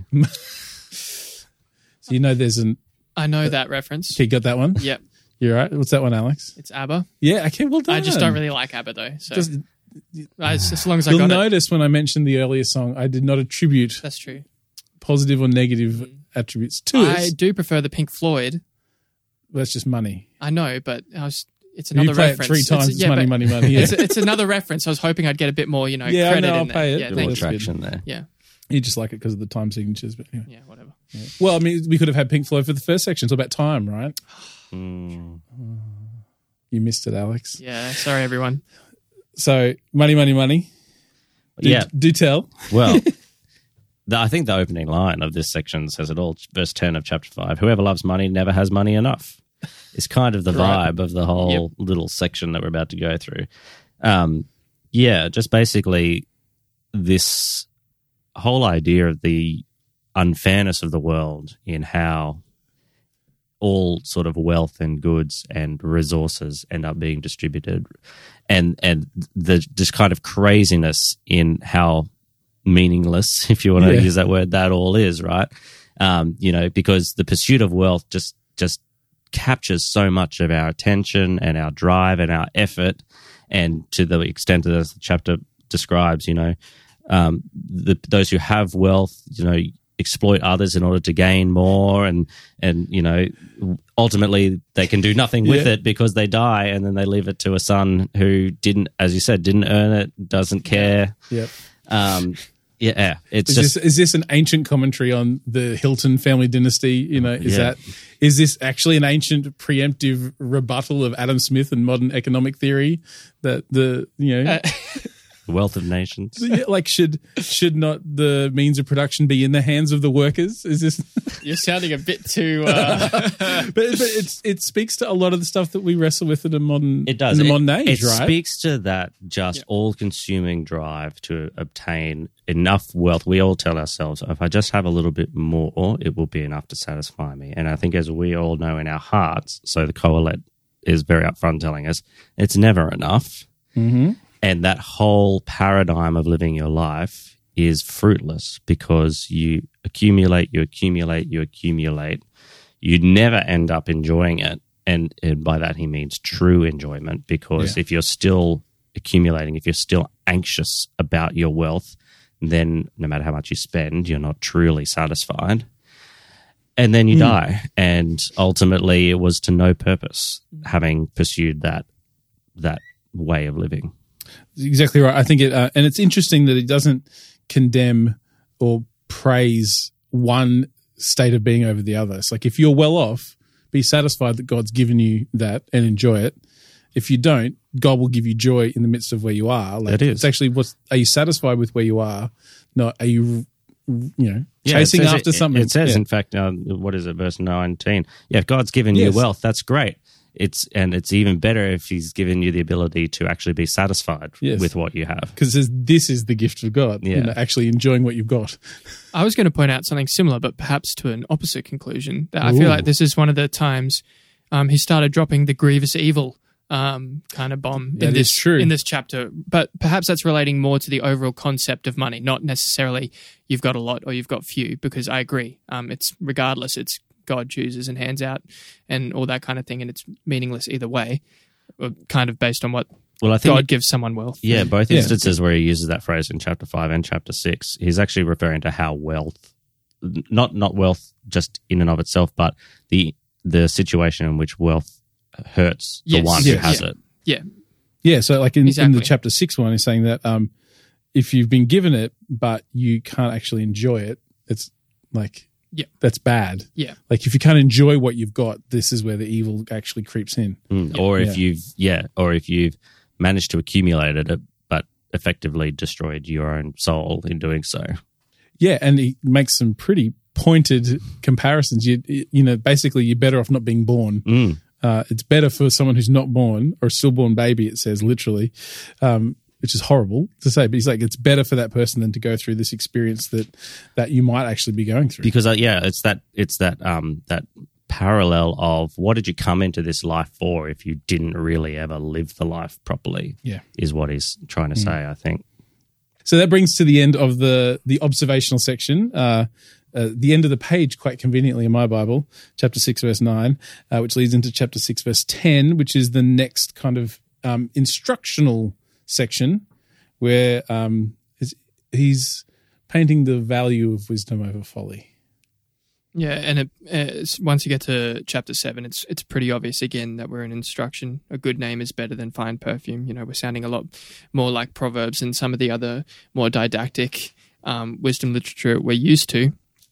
S3: so you know, there's an.
S4: I know that reference.
S3: Okay, you got that one?
S4: Yep,
S3: You're right. What's that one, Alex?
S4: it's ABBA.
S3: Yeah. Okay. Well done.
S4: I just don't really like ABBA though. So
S3: Just-
S4: as, as long as I
S3: You'll
S4: got it,
S3: notice when I mentioned the earlier song, I did not attribute
S4: that's true.
S3: positive or negative attributes to
S4: I
S3: it.
S4: do prefer the Pink Floyd.
S3: That's just money.
S4: I know, but I was. It's
S3: If you
S4: another
S3: play
S4: reference.
S3: it three times, it's,
S4: yeah,
S3: money,
S4: but
S3: money, money. Yeah.
S4: It's, it's another reference. I was hoping I'd get a bit more, you know,
S3: Yeah, I
S4: credit
S3: know,
S4: in
S3: I'll
S4: there.
S3: pay it.
S4: Yeah,
S3: Little
S4: thank
S3: that's
S4: you.
S2: Attraction there.
S4: Yeah,
S3: You just like it because of the time signatures, but anyway.
S4: yeah, whatever.
S3: Well, I mean, we could have had Pink Floyd for the first section. It's all about time, right?
S2: Mm.
S3: You missed it, Alex.
S4: Yeah, sorry everyone.
S3: So, money, money, money. Do,
S2: Yeah.
S3: do tell.
S2: Well, the, I think the opening line of this section says it all. Verse ten of chapter five. Whoever loves money never has money enough. It's kind of the
S3: Right.
S2: vibe of the whole little section that we're about to go through. Um, yeah, just basically this whole idea of the unfairness of the world in how all sort of wealth and goods and resources end up being distributed, and and the just kind of craziness in how meaningless, if you want to
S3: Yeah.
S2: use that word, that all is, right? Um, you know, because the pursuit of wealth just just captures so much of our attention and our drive and our effort, and to the extent that the chapter describes, you know, um, the, those who have wealth, you know, exploit others in order to gain more, and and you know, ultimately they can do nothing with
S3: Yeah.
S2: it because they die, and then they leave it to a son who didn't, as you said, didn't earn it, doesn't care.
S3: Yep.
S2: Um, Yeah, it's
S3: Is
S2: just
S3: this is this an ancient commentary on the Hilton family dynasty? You know, is
S2: Yeah.
S3: that is this actually an ancient preemptive rebuttal of Adam Smith and modern economic theory that the you know
S4: Uh,
S2: the wealth of nations.
S3: yeah, like should should not the means of production be in the hands of the workers? Is this?
S4: You're sounding a bit too. Uh,
S3: but but it's it speaks to a lot of the stuff that we wrestle with in a modern
S2: It does.
S3: in the
S2: It-
S3: modern age,
S2: it
S3: right?
S2: speaks to that just
S4: Yeah.
S2: all-consuming drive to obtain enough wealth. We all tell ourselves, if I just have a little bit more, it will be enough to satisfy me. And I think as we all know in our hearts, so the Kohelet is very upfront telling us, it's never enough.
S3: Mm-hmm.
S2: And that whole paradigm of living your life is fruitless because you accumulate, you accumulate, you accumulate. You never end up enjoying it. And, and by that, he means true enjoyment, because
S3: Yeah.
S2: if you're still accumulating, if you're still anxious about your wealth, then no matter how much you spend, you're not truly satisfied. And then you
S3: Mm.
S2: die. And ultimately, it was to no purpose having pursued that that way of living.
S3: Exactly right. I think it, uh, and it's interesting that it doesn't condemn or praise one state of being over the other. It's like if you're well off, be satisfied that God's given you that and enjoy it. If you don't, God will give you joy in the midst of where you are. Like
S2: It is.
S3: It's actually what's are you satisfied with where you are? Not are you, you know,
S2: Yeah, it
S3: chasing
S2: says-
S3: after
S2: it,
S3: something?
S2: It says,
S3: Yeah.
S2: in fact, uh, what is it, verse nineteen? Yeah, if God's given you
S3: Yes.
S2: wealth, that's great. It's and it's even better if He's given you the ability to actually be satisfied
S3: Yes.
S2: with what you have.
S3: because this is the gift of God. You
S2: Yeah.
S3: know, actually enjoying what you've got.
S4: I was going to point out something similar, but perhaps to an opposite conclusion. I feel
S3: Ooh.
S4: like this is one of the times um, he started dropping the grievous evil um, kind of bomb
S3: That
S4: in
S3: is
S4: this
S3: true.
S4: in this chapter. But perhaps that's relating more to the overall concept of money, not necessarily you've got a lot or you've got few. Because I agree, um, it's regardless, it's God chooses and hands out and all that kind of thing, and it's meaningless either way. Or kind of based on what
S2: Well, I think
S4: God gives someone wealth.
S2: yeah, both
S3: Yeah.
S2: instances where he uses that phrase in chapter five and chapter six, he's actually referring to how wealth, not not wealth just in and of itself, but the the situation in which wealth hurts the
S4: Yes.
S2: one
S3: Yes.
S2: who has
S4: Yeah.
S2: it.
S4: Yeah,
S3: Yeah, so like in, in
S4: Exactly.
S3: the chapter six one, he's saying that um, if you've been given it but you can't actually enjoy it, it's like
S4: Yeah.
S3: that's bad.
S4: yeah,
S3: Like if you can't enjoy what you've got, this is where the evil actually creeps in.
S2: Mm. Or if
S3: Yeah.
S2: you've yeah, or if you've managed to accumulate it, but effectively destroyed your own soul in doing so.
S3: Yeah, and he makes some pretty pointed comparisons. You you know, basically you're better off not being born.
S2: Mm.
S3: Uh, it's better for someone who's not born or a stillborn baby, it says literally, um, which is horrible to say, but he's like, it's better for that person than to go through this experience that that you might actually be going through.
S2: Because uh, yeah, it's that it's that um that parallel of what did you come into this life for if you didn't really ever live the life properly?
S3: Yeah.
S2: is what he's trying to say. I think.
S3: So that brings to the end of the the observational section. Uh, uh, the end of the page, quite conveniently in my Bible, chapter six, verse nine, uh, which leads into chapter six, verse ten, which is the next kind of um, instructional section where um, is, he's painting the value of wisdom over folly.
S4: yeah. And it, it's, once you get to chapter seven, it's it's pretty obvious again that we're in instruction. A good name is better than fine perfume. You know, we're sounding a lot more like Proverbs and some of the other more didactic um, wisdom literature we're used to.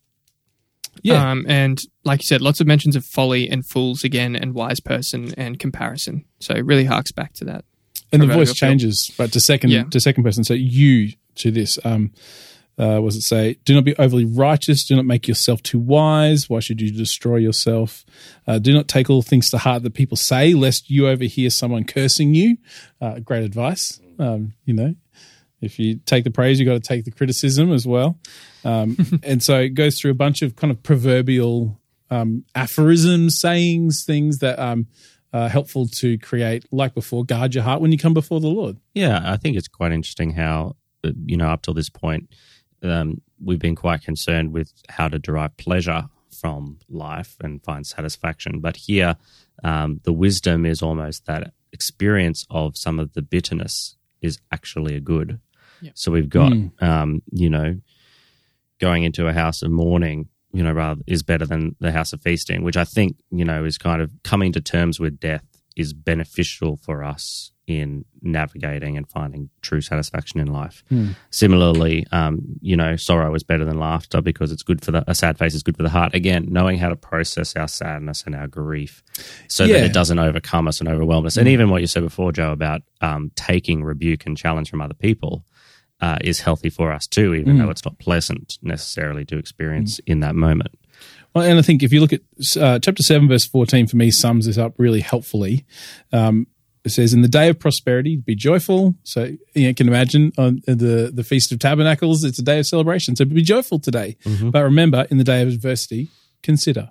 S3: Yeah.
S4: Um, and like you said, lots of mentions of folly and fools again, and wise person and comparison. So it really harks back to that.
S3: And the
S4: proverbial
S3: voice
S4: feel.
S3: changes, but to second
S4: Yeah.
S3: to second person. So you to this. Um, uh, was it say? Do not be overly righteous. Do not make yourself too wise. Why should you destroy yourself? Uh, do not take all things to heart that people say, lest you overhear someone cursing you. Uh, great advice. Um, you know, if you take the praise, you got to take the criticism as well. Um, and so it goes through a bunch of kind of proverbial um, aphorisms, sayings, things that um, are helpful to create, like before, guard your heart when you come before the Lord.
S2: Yeah, I think it's quite interesting how uh, you know up till this point um, we've been quite concerned with how to derive pleasure from life and find satisfaction, but here um, the wisdom is almost that experience of some of the bitterness is actually a good.
S4: Yeah.
S2: So we've got
S3: Mm.
S2: um, you know. going into a house of mourning, you know, rather is better than the house of feasting, which I think, you know, is kind of coming to terms with death is beneficial for us in navigating and finding true satisfaction in life.
S3: Mm.
S2: Similarly, um, you know, sorrow is better than laughter because it's good for the, a sad face is good for the heart. Again, knowing how to process our sadness and our grief so
S3: Yeah.
S2: that it doesn't overcome us and overwhelm us. Mm. And even what you said before, Joe, about um, taking rebuke and challenge from other people uh, is healthy for us too, even mm. though it's not pleasant necessarily to experience mm. in that moment.
S3: Well, and I think if you look at uh, chapter seven, verse fourteen, for me, sums this up really helpfully. Um, it says, in the day of prosperity, be joyful. So you can imagine on the, the Feast of Tabernacles, it's a day of celebration. So be joyful today. Mm-hmm. But remember, in the day of adversity, consider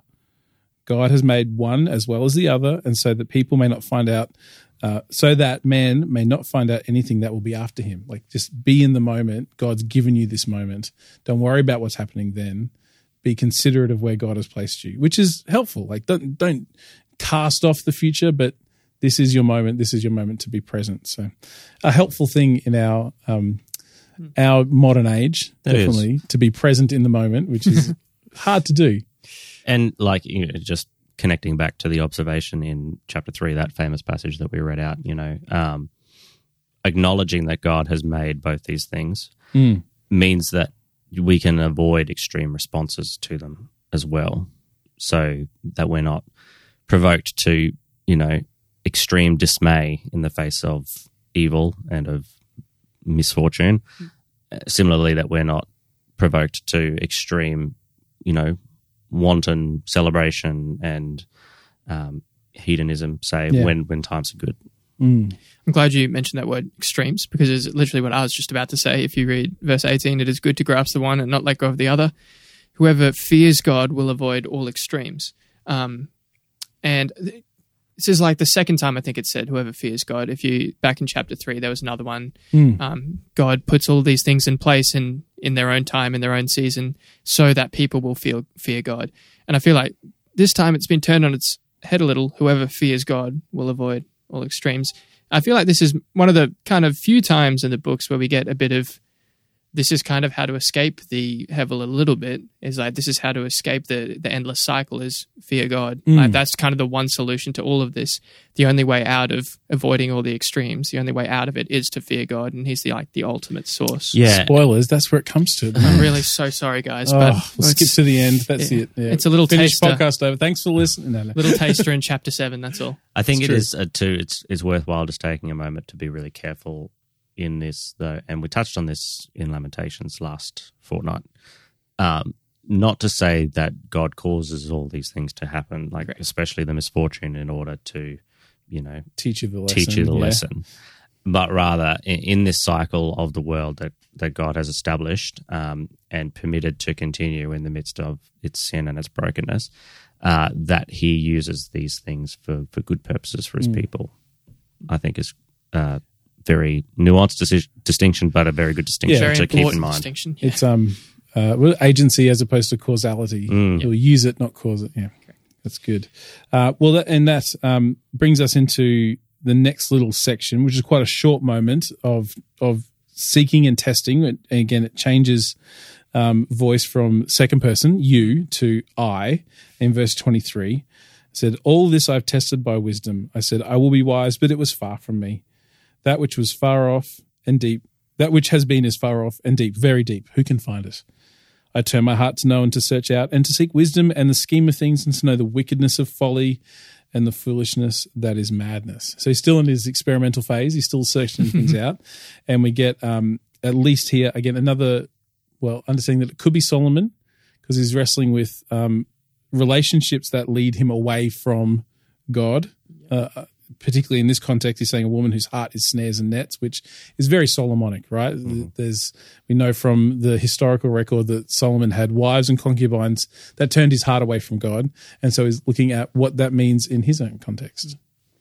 S3: God has made one as well as the other, and so that people may not find out, uh, so that man may not find out anything that will be after him. Like, just be in the moment. God's given you this moment. Don't worry about what's happening then. Be considerate of where God has placed you, which is helpful. Like, don't don't cast off the future, but this is your moment. This is your moment to be present. So, a helpful thing in our um, our modern age,
S2: that
S3: definitely,
S2: is.
S3: to be present in the moment, which is hard to do.
S2: And like, you know, just connecting back to the observation in chapter three, that famous passage that we read out, you know, um, acknowledging that God has made both these things
S3: mm.
S2: means that we can avoid extreme responses to them as well, so that we're not provoked to, you know, extreme dismay in the face of evil and of misfortune. Mm. Similarly, that we're not provoked to extreme, you know, wanton celebration and um, hedonism, say,
S3: yeah.
S2: when, when times are good.
S3: Mm.
S4: I'm glad you mentioned that word extremes, because it's literally what I was just about to say. If you read verse eighteen, it is good to grasp the one and not let go of the other. Whoever fears God will avoid all extremes. Um, and this is like the second time I think it said, whoever fears God. If you, back in chapter three, there was another one.
S3: Mm.
S4: Um, God puts all these things in place in, in their own time, in their own season, so that people will feel, fear God. And I feel like this time it's been turned on its head a little. Whoever fears God will avoid all extremes. I feel like this is one of the kind of few times in the books where we get a bit of, this is kind of how to escape the Hevel a little bit, is like, this is how to escape the, the endless cycle, is fear God.
S3: Mm.
S4: Like, that's kind of the one solution to all of this. The only way out of avoiding all the extremes, the only way out of it is to fear God, and he's the like the ultimate source.
S2: Yeah.
S3: Spoilers, that's where it comes to.
S4: I'm really so sorry, guys.
S3: Oh,
S4: but
S3: we'll skip to the end. That's
S4: yeah,
S3: it. Yeah.
S4: It's a little
S3: Finish
S4: taster.
S3: podcast over. Thanks for listening. No, no.
S4: Little taster in chapter seven, that's all.
S2: I think
S3: It's
S2: it
S3: true.
S2: is uh, too. It's it's worthwhile just taking a moment to be really careful in this, though, and we touched on this in Lamentations last fortnight. Um, not to say that God causes all these things to happen, like
S4: Correct.
S2: especially the misfortune, in order to, you know,
S3: Teach you the lesson.
S2: teach you the
S3: yeah.
S2: lesson, but rather in, in this cycle of the world that that God has established um, and permitted to continue in the midst of its sin and its brokenness, uh, that He uses these things for for good purposes for His
S3: Mm.
S2: people. I think is. Uh, very nuanced dis- distinction, but a very good distinction
S4: Very
S2: to keep in
S4: important
S2: mind.
S4: distinction. Yeah.
S3: It's um, uh, well, agency as opposed to causality.
S2: Mm.
S3: You'll use it, not cause it. Yeah, that's good. Uh, well, that, and that um, brings us into the next little section, which is quite a short moment of of seeking and testing. And again, it changes um, voice from second person, you, to I, in verse twenty-three. It said, all this I've tested by wisdom. I said, I will be wise, but it was far from me. That which was far off and deep, that which has been is far off and deep, very deep. Who can find it? I turn my heart to know and to search out and to seek wisdom and the scheme of things and to know the wickedness of folly and the foolishness that is madness. So he's still in his experimental phase. He's still searching things out. And we get um, at least here, again, another, well, understanding that it could be Solomon, because he's wrestling with um, relationships that lead him away from God. Uh, particularly in this context, he's saying a woman whose heart is snares and nets, which is very Solomonic, right? Mm-hmm. There's, we know from the historical record that Solomon had wives and concubines that turned his heart away from God. And so he's looking at what that means in his own context.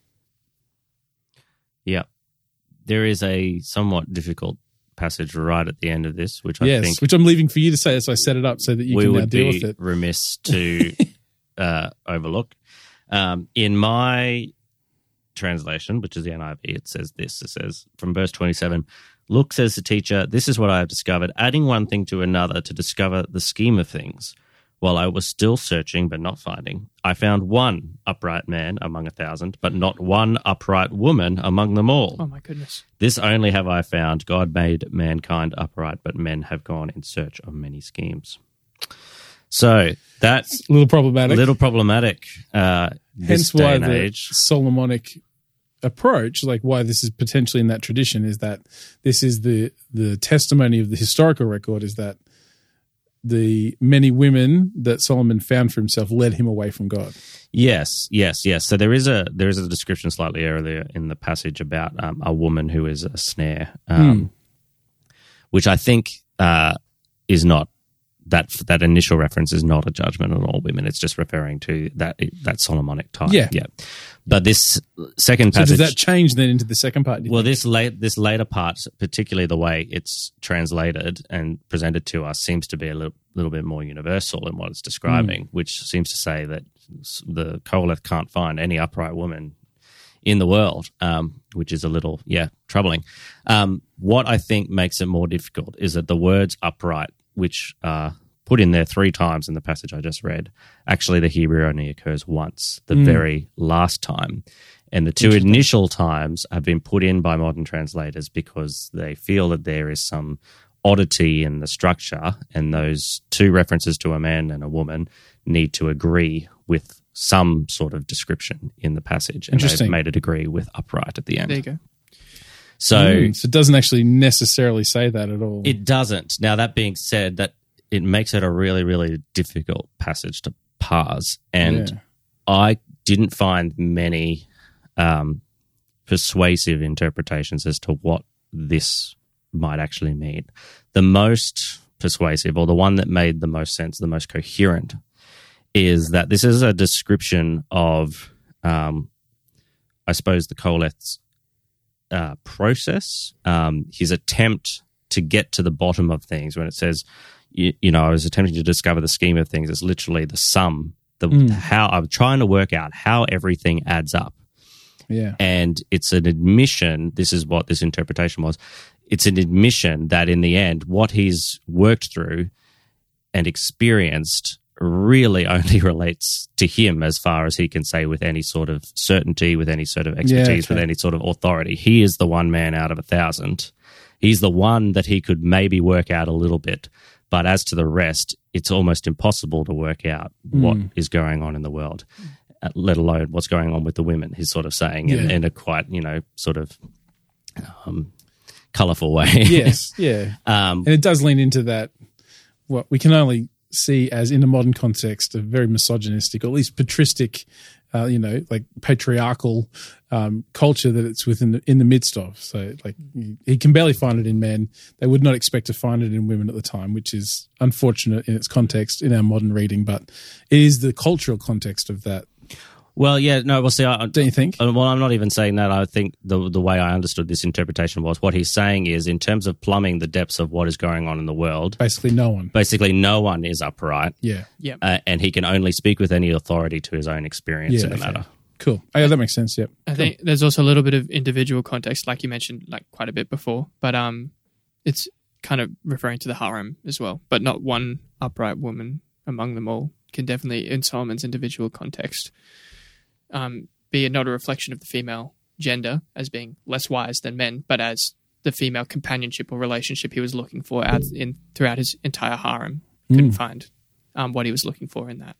S2: Yeah. There is a somewhat difficult passage right at the end of this, which I
S3: yes,
S2: think
S3: which I'm leaving for you to say as I set it up so that you
S2: we
S3: can now
S2: would
S3: deal
S2: be
S3: with it.
S2: remiss to uh, overlook. Um, in my translation, which is the N I V, it says this. It says, from verse twenty-seven, look, says the teacher, this is what I have discovered, adding one thing to another to discover the scheme of things. While I was still searching but not finding, I found one upright man among a thousand, but not one upright woman among them all.
S4: Oh, my goodness.
S2: This only have I found: God made mankind upright, but men have gone in search of many schemes. So that's
S3: A little problematic.
S2: a little problematic. Uh, this
S3: Hence why
S2: day and
S3: the
S2: age.
S3: Solomonic approach, like why this is potentially in that tradition, is that this is the the testimony of the historical record, is that the many women that Solomon found for himself led him away from God.
S2: Yes, yes, yes. So there is a there is a description slightly earlier in the passage about um, a woman who is a snare, um,
S3: Hmm.
S2: which I think uh, is not that that initial reference is not a judgment on all women. It's just referring to that that Solomonic time.
S3: Yeah.
S2: yeah. But this second
S3: So
S2: passage.
S3: does that change then into the second part? do you
S2: Well,
S3: think?
S2: this late this later part, particularly the way it's translated and presented to us, seems to be a little, little bit more universal in what it's describing, which seems to say that s- the Koheleth can't find any upright woman in the world, um, which is a little, yeah, troubling. Um, what I think makes it more difficult is that the words upright, which are put in there three times in the passage I just read, actually the Hebrew only occurs once, the very last time. And the two initial times have been put in by modern translators because they feel that there is some oddity in the structure, and those two references to a man and a woman need to agree with some sort of description in the passage. And they've
S3: Interesting.
S2: made it agree with upright at the end.
S4: There you go.
S2: So
S3: Mm, so it doesn't actually necessarily say that at all.
S2: it doesn't. Now, that being said, that it makes it a really, really difficult passage to parse. And
S3: Yeah.
S2: I didn't find many um, persuasive interpretations as to what this might actually mean. The most persuasive, or the one that made the most sense, the most coherent, is that this is a description of, um, I suppose, the Koheleth's uh, process, um, his attempt to get to the bottom of things. When it says, you, you know, I was attempting to discover the scheme of things, it's literally the sum, the how I'm trying to work out how everything adds up.
S3: Yeah.
S2: And it's an admission, this is what this interpretation was, it's an admission that in the end, what he's worked through and experienced really only relates to him as far as he can say with any sort of certainty, with any sort of expertise,
S3: okay.
S2: with any sort of authority. He is the one man out of a thousand. He's the one that he could maybe work out a little bit. But as to the rest, it's almost impossible to work out what is going on in the world, uh, let alone what's going on with the women, he's sort of saying in,
S3: Yeah.
S2: in a quite, you know, sort of um, colourful way.
S3: Yes. Yeah.
S2: um,
S3: And it does lean into that, what we can only see as, in a modern context, a very misogynistic, or at least patristic, uh, you know, like patriarchal um, culture that it's within the, in the midst of. So, like, he, he can barely find it in men. They would not expect to find it in women at the time, which is unfortunate in its context in our modern reading. But it is the cultural context of that,
S2: Well, yeah, no, well, see, I,
S3: don't you think?
S2: Uh, Well, I'm not even saying that. I think the the way I understood this interpretation was what he's saying is, in terms of plumbing the depths of what is going on in the world,
S3: Basically, no one.
S2: basically no one is upright,
S3: Yeah.
S4: Yeah.
S2: uh, and he can only speak with any authority to his own experience
S3: Yeah.
S2: in the
S3: okay.
S2: matter.
S3: Cool. Oh, yeah, that makes sense. Yep.
S4: I think there's also a little bit of individual context, like you mentioned, like quite a bit before, but um, it's kind of referring to the harem as well, but not one upright woman among them all. Can definitely, in Solomon's individual context, um, be not a reflection of the female gender as being less wise than men, but as the female companionship or relationship he was looking for out in throughout his entire harem. Couldn't find um, what he was looking for in that.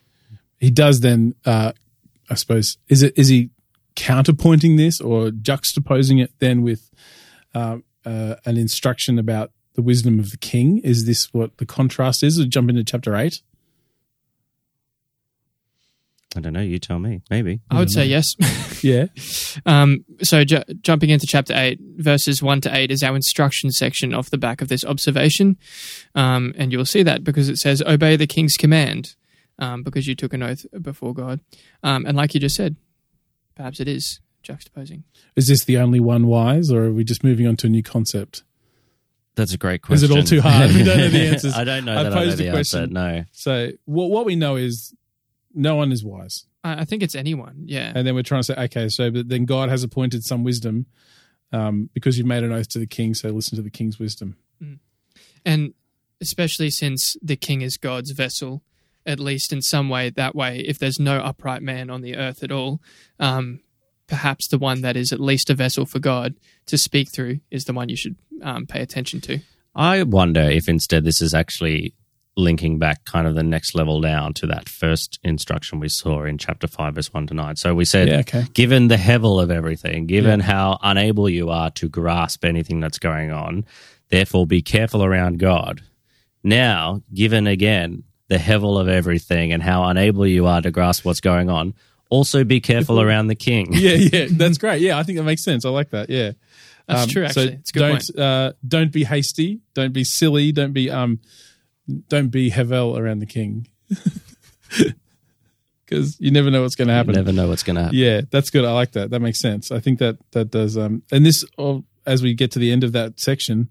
S3: He does then, uh, I suppose, is it is he counterpointing this or juxtaposing it then with uh, uh, an instruction about the wisdom of the king? Is this what the contrast is? We jump into chapter eight.
S2: I don't know. You tell me. Maybe.
S4: I would say yes.
S3: Yeah.
S4: Um, so ju- jumping into chapter eight, verses one to eight is our instruction section off the back of this observation. Um, and you'll see that because it says, obey the king's command, um, because you took an oath before God. Um, and like you just said, perhaps it is juxtaposing.
S3: Is this the only one wise, or are we just moving on to a new concept?
S2: That's a great
S3: Is
S2: question.
S3: it all too hard? We don't know the answers.
S2: I don't know
S3: I
S2: that I know
S3: posed
S2: the
S3: a question.
S2: answer. No.
S3: So what what we know is no one is wise.
S4: I, I think it's anyone, yeah.
S3: And then we're trying to say, okay, so but then God has appointed some wisdom um, because you've made an oath to the king, so listen to the king's wisdom.
S4: And especially since the king is God's vessel, at least in some way, that way, if there's no upright man on the earth at all, um, perhaps the one that is at least a vessel for God to speak through is the one you should um, pay attention to.
S2: I wonder if instead this is actually linking back kind of the next level down to that first instruction we saw in chapter five, verse one to nine. So we said,
S3: Yeah, okay.
S2: given the hevel of everything, given yeah. how unable you are to grasp anything that's going on, therefore be careful around God. Now, given again the hevel of everything and how unable you are to grasp what's going on, also be careful around the king.
S3: Yeah, yeah, that's great. Yeah, I think that makes sense. I like that. Yeah.
S4: That's
S3: um,
S4: true, actually.
S3: So
S4: it's a good
S3: don't,
S4: point.
S3: Uh, don't be hasty. Don't be silly. Don't be um, don't be hevel around the king, because you never know what's going to happen.
S2: You never know what's going to happen.
S3: Yeah, that's good. I like that. That makes sense. I think that that does. Um, and this, oh, as we get to the end of that section,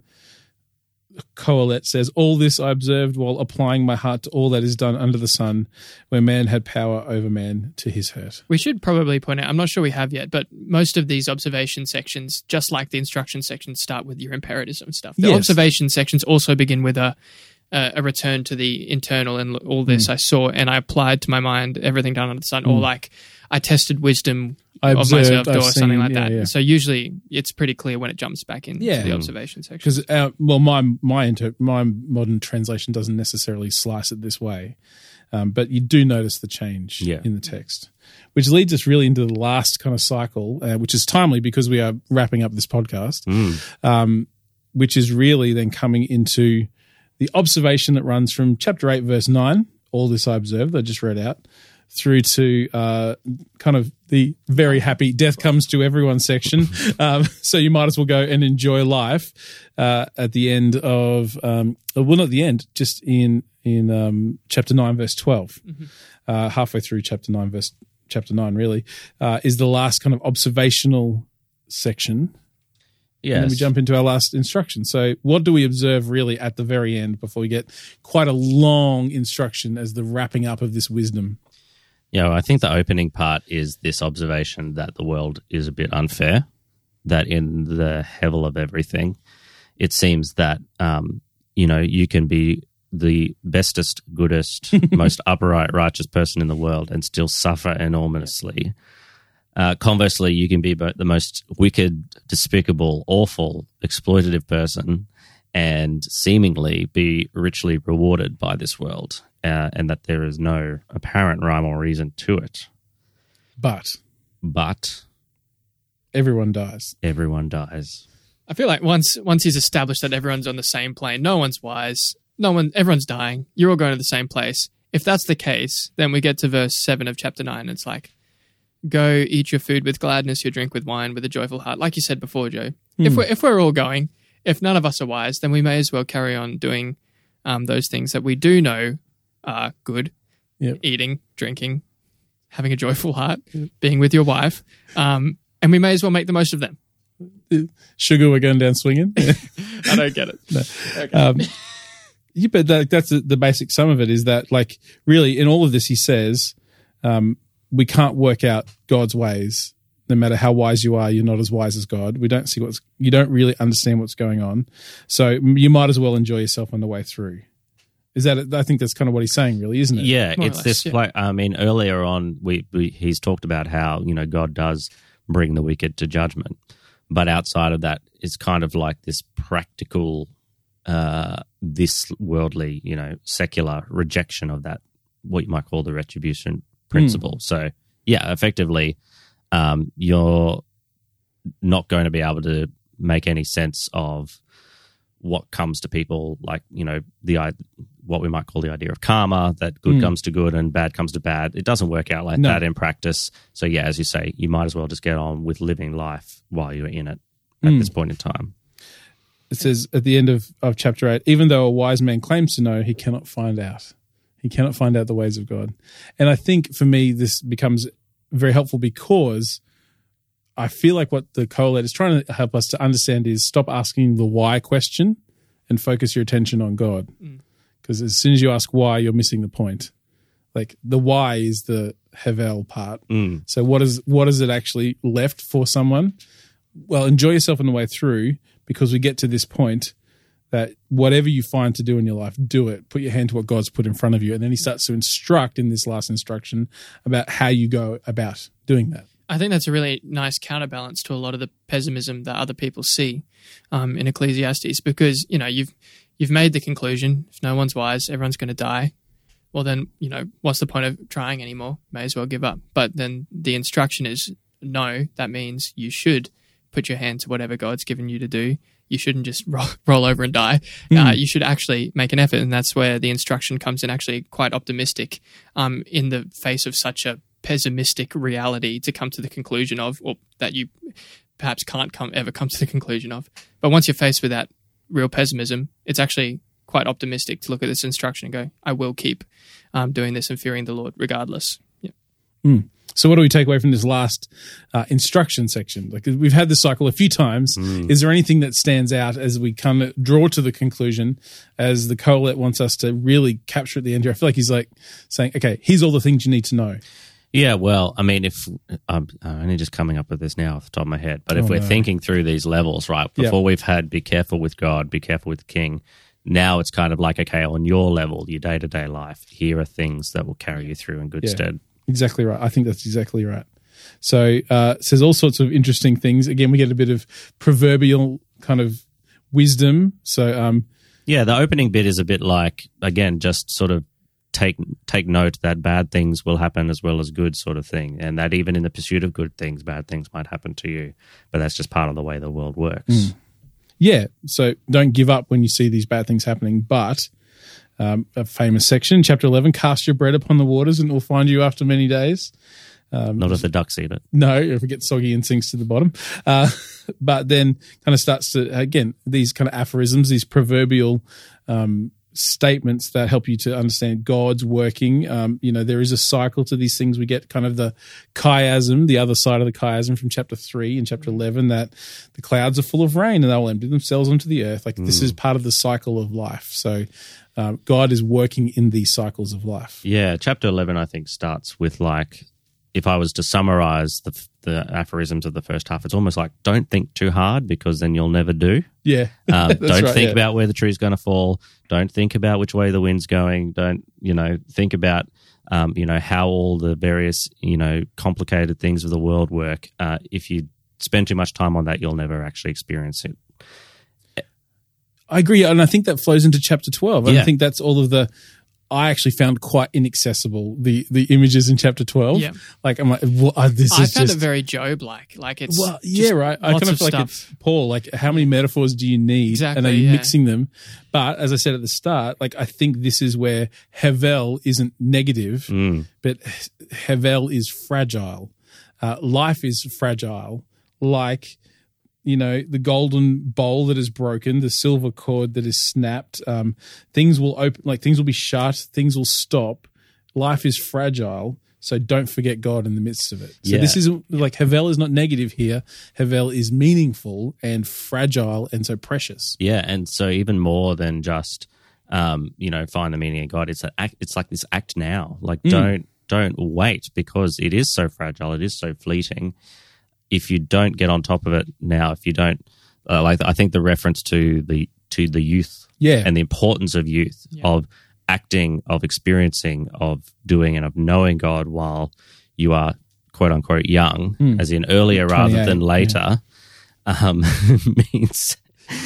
S3: Kohelet says, "All this I observed while applying my heart to all that is done under the sun, where man had power over man to his hurt."
S4: We should probably point out, I'm not sure we have yet, but most of these observation sections, just like the instruction sections, start with your imperatives and stuff. The
S3: Yes.
S4: observation sections also begin with a a, a return to the internal, and all this
S3: Mm.
S4: I saw and I applied to my mind everything done under the sun, or like I tested wisdom
S3: I
S4: of
S3: observed,
S4: myself,
S3: I've
S4: or something
S3: seen-
S4: like
S3: yeah,
S4: that.
S3: yeah.
S4: So usually it's pretty clear when it jumps back into
S3: Yeah.
S4: the
S3: Mm.
S4: observation section.
S3: Because uh, well, my my inter- my modern translation doesn't necessarily slice it this way, um, but you do notice the change
S2: Yeah.
S3: in the text, which leads us really into the last kind of cycle, uh, which is timely because we are wrapping up this podcast,
S2: Mm.
S3: um, which is really then coming into the observation that runs from chapter eight, verse nine. All this I observed, I just read out, through to uh, kind of the very happy death comes to everyone section. Um, so you might as well go and enjoy life uh, at the end of, um, well, not the end, just in in um, chapter nine, verse twelve,
S4: Mm-hmm.
S3: uh, halfway through chapter nine, verse chapter nine, really, uh, is the last kind of observational section. And then we
S2: Yes.
S3: jump into our last instruction. So what do we observe really at the very end before we get quite a long instruction as the wrapping up of this wisdom?
S2: Yeah, well, I think the opening part is this observation that the world is a bit unfair, that in the hevel of everything, it seems that, um, you know, you can be the bestest, goodest, most upright, righteous person in the world and still suffer enormously. Uh, conversely, you can be both the most wicked, despicable, awful, exploitative person and seemingly be richly rewarded by this world, uh, and that there is no apparent rhyme or reason to it.
S3: But
S2: But
S3: everyone dies.
S2: everyone dies.
S4: I feel like once once he's established that everyone's on the same plane, no one's wise, no one, everyone's dying, you're all going to the same place. If that's the case, then we get to verse seven of chapter nine. And it's like, go eat your food with gladness, your drink with wine, with a joyful heart. Like you said before, Joe, if we're if we're all going, if none of us are wise, then we may as well carry on doing um, those things that we do know are good:
S3: Yep.
S4: eating, drinking, having a joyful heart, being with your wife, um, and we may as well make the most of them.
S3: Sugar, we're going down swinging.
S4: I don't get it. Okay.
S3: um, yeah, but that, that's the, the basic sum of it is that, like, really, in all of this, he says, um, we can't work out God's ways. No matter how wise you are, you're not as wise as God. We don't see what's, you don't really understand what's going on. So you might as well enjoy yourself on the way through. Is that, I think that's kind of what he's saying, really, isn't it?
S2: Yeah,
S4: More or
S2: it's
S4: less,
S2: this.
S4: yeah.
S2: Like, I mean, earlier on, we, we he's talked about how, you know, God does bring the wicked to judgment, but outside of that, it's kind of like this practical, uh, this worldly, you know, secular rejection of that, what you might call the retribution principle.
S3: Mm.
S2: So, yeah, effectively, um, you're not going to be able to make any sense of what comes to people, like, you know, the i- what we might call the idea of karma, that good
S3: Mm.
S2: comes to good and bad comes to bad. It doesn't work out like
S3: No.
S2: that in practice. So, yeah, as you say, you might as well just get on with living life while you're in it at
S3: Mm.
S2: this point in time.
S3: It says at the end of, of chapter eight, even though a wise man claims to know, he cannot find out. He cannot find out the ways of God. And I think for me, this becomes very helpful because I feel like what the Kohelet is trying to help us to understand is stop asking the why question and focus your attention on God. Because as soon as you ask why, you're missing the point. Like the why is the hevel part.
S2: Mm.
S3: So what is what is it actually left for someone? Well, enjoy yourself on the way through because we get to this point that whatever you find to do in your life, do it. Put your hand to what God's put in front of you. And then he starts to instruct in this last instruction about how you go about doing that.
S4: I think that's a really nice counterbalance to a lot of the pessimism that other people see um, in Ecclesiastes, because, you know, you've you've made the conclusion, if no one's wise, everyone's going to die. Well, then, you know, what's the point of trying anymore? May as well give up. But then the instruction is no, that means you should put your hand to whatever God's given you to do. You shouldn't just roll, roll over and die. Mm. Uh, you should actually make an effort, and that's where the instruction comes in actually quite optimistic um, in the face of such a pessimistic reality to come to the conclusion of, or that you perhaps can't come ever come to the conclusion of. But once you're faced with that real pessimism, it's actually quite optimistic to look at this instruction and go, I will keep um, doing this and fearing the Lord regardless. Yeah.
S3: Mm. So what do we take away from this last uh, instruction section? Like, we've had this cycle a few times. Mm. Is there anything that stands out as we kind of draw to the conclusion, as the Qoheleth wants us to really capture at the end here? I feel like he's like saying, okay, here's all the things you need to know.
S2: Yeah, well, I mean, if um, I'm only just coming up with this now off the top of my head, but if oh, we're no. thinking through these levels, right, before yep. we've had be careful with God, be careful with the king, now it's kind of like, okay, on your level, your day-to-day life, here are things that will carry you through in good yeah, stead.
S3: Exactly right. I think that's exactly right. So uh, it says all sorts of interesting things. Again, we get a bit of proverbial kind of wisdom. So um,
S2: yeah, the opening bit is a bit like, again, just sort of take take note that bad things will happen as well as good sort of thing, and that even in the pursuit of good things, bad things might happen to you, but that's just part of the way the world works.
S3: Mm. Yeah, so don't give up when you see these bad things happening, but um, a famous section, chapter eleven, cast your bread upon the waters and it will find you after many days. Um,
S2: Not if the ducks eat it.
S3: No, if it gets soggy and sinks to the bottom. Uh, but then kind of starts to, again, these kind of aphorisms, these proverbial um statements that help you to understand God's working. Um, you know, there is a cycle to these things. We get kind of the chiasm, the other side of the chiasm from chapter three and chapter eleven, that the clouds are full of rain and they'll empty themselves onto the earth. Like mm. this is part of the cycle of life. So um, God is working in these cycles of life.
S2: Yeah, chapter eleven, I think, starts with like, if I was to summarize the, the aphorisms of the first half, it's almost like, don't think too hard because then you'll never do.
S3: Yeah.
S2: Um, don't
S3: right,
S2: think
S3: yeah.
S2: about where the tree's going to fall. Don't think about which way the wind's going. Don't, you know, think about, um, you know, how all the various, you know, complicated things of the world work. Uh, if you spend too much time on that, you'll never actually experience it.
S3: I agree. And I think that flows into chapter twelve.
S2: Yeah.
S3: I think that's all of the, I actually found quite inaccessible, the the images in chapter twelve.
S4: Yeah.
S3: Like, I'm like, well, uh, this
S4: I
S3: is
S4: found
S3: just,
S4: it very Job-like. Like, it's
S3: well, yeah, right. I kind of,
S4: of
S3: feel
S4: stuff.
S3: like it's Paul. Like, how many metaphors do you need?
S4: Exactly,
S3: and are you
S4: yeah.
S3: mixing them? But as I said at the start, like, I think this is where Hevel isn't negative,
S2: mm.
S3: but Hevel is fragile. Uh, life is fragile. Like, you know, the golden bowl that is broken, the silver cord that is snapped. Um, things will open, like things will be shut, things will stop. Life is fragile, so don't forget God in the midst of it. So
S2: yeah.
S3: this is like, Hevel is not negative here. Hevel is meaningful and fragile and so precious.
S2: Yeah, and so even more than just, um, you know, find the meaning of God. It's a act, it's like this act now. Like mm. don't don't wait, because it is so fragile. It is so fleeting. If you don't get on top of it now, if you don't, uh, like I think the reference to the to the youth,
S3: yeah.
S2: and the importance of youth, yeah. of acting, of experiencing, of doing, and of knowing God while you are quote unquote young, mm. as in earlier rather than later, yeah. um, means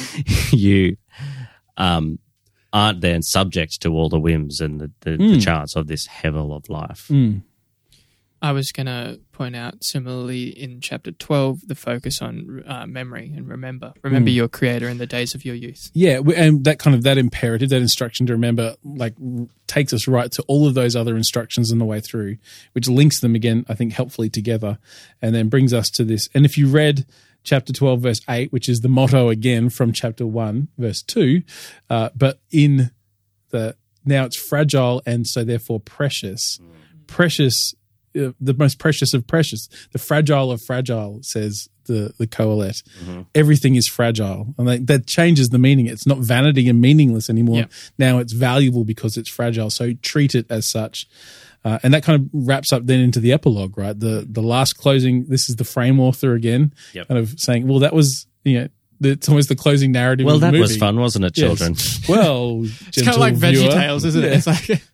S2: you um, aren't then subject to all the whims and the, the, mm. the chance of this Hevel of life.
S3: Mm.
S4: I was going to point out similarly in chapter twelve, the focus on uh, memory and remember. Remember mm. your Creator in the days of your youth.
S3: Yeah, and that kind of, that imperative, that instruction to remember, like, takes us right to all of those other instructions on the way through, which links them again, I think, helpfully together, and then brings us to this. And if you read chapter twelve, verse eight, which is the motto again from chapter one, verse two, uh, but in the, now it's fragile and so therefore precious. Mm. Precious, uh, the most precious of precious, the fragile of fragile, says the the Qoheleth. Mm-hmm. Everything is fragile, and that, that changes the meaning. It's not vanity and meaningless anymore. Yep. Now it's valuable because it's fragile. So treat it as such, uh, and that kind of wraps up then into the epilogue, right? The the last closing. This is the frame author again, yep. kind of saying, well, that was, you know, it's almost the closing narrative.
S2: Well,
S3: of the
S2: that
S3: movie.
S2: was fun, wasn't it, children?
S3: Yes. Well,
S4: It's kind of like Veggie Tales, isn't it? It's like,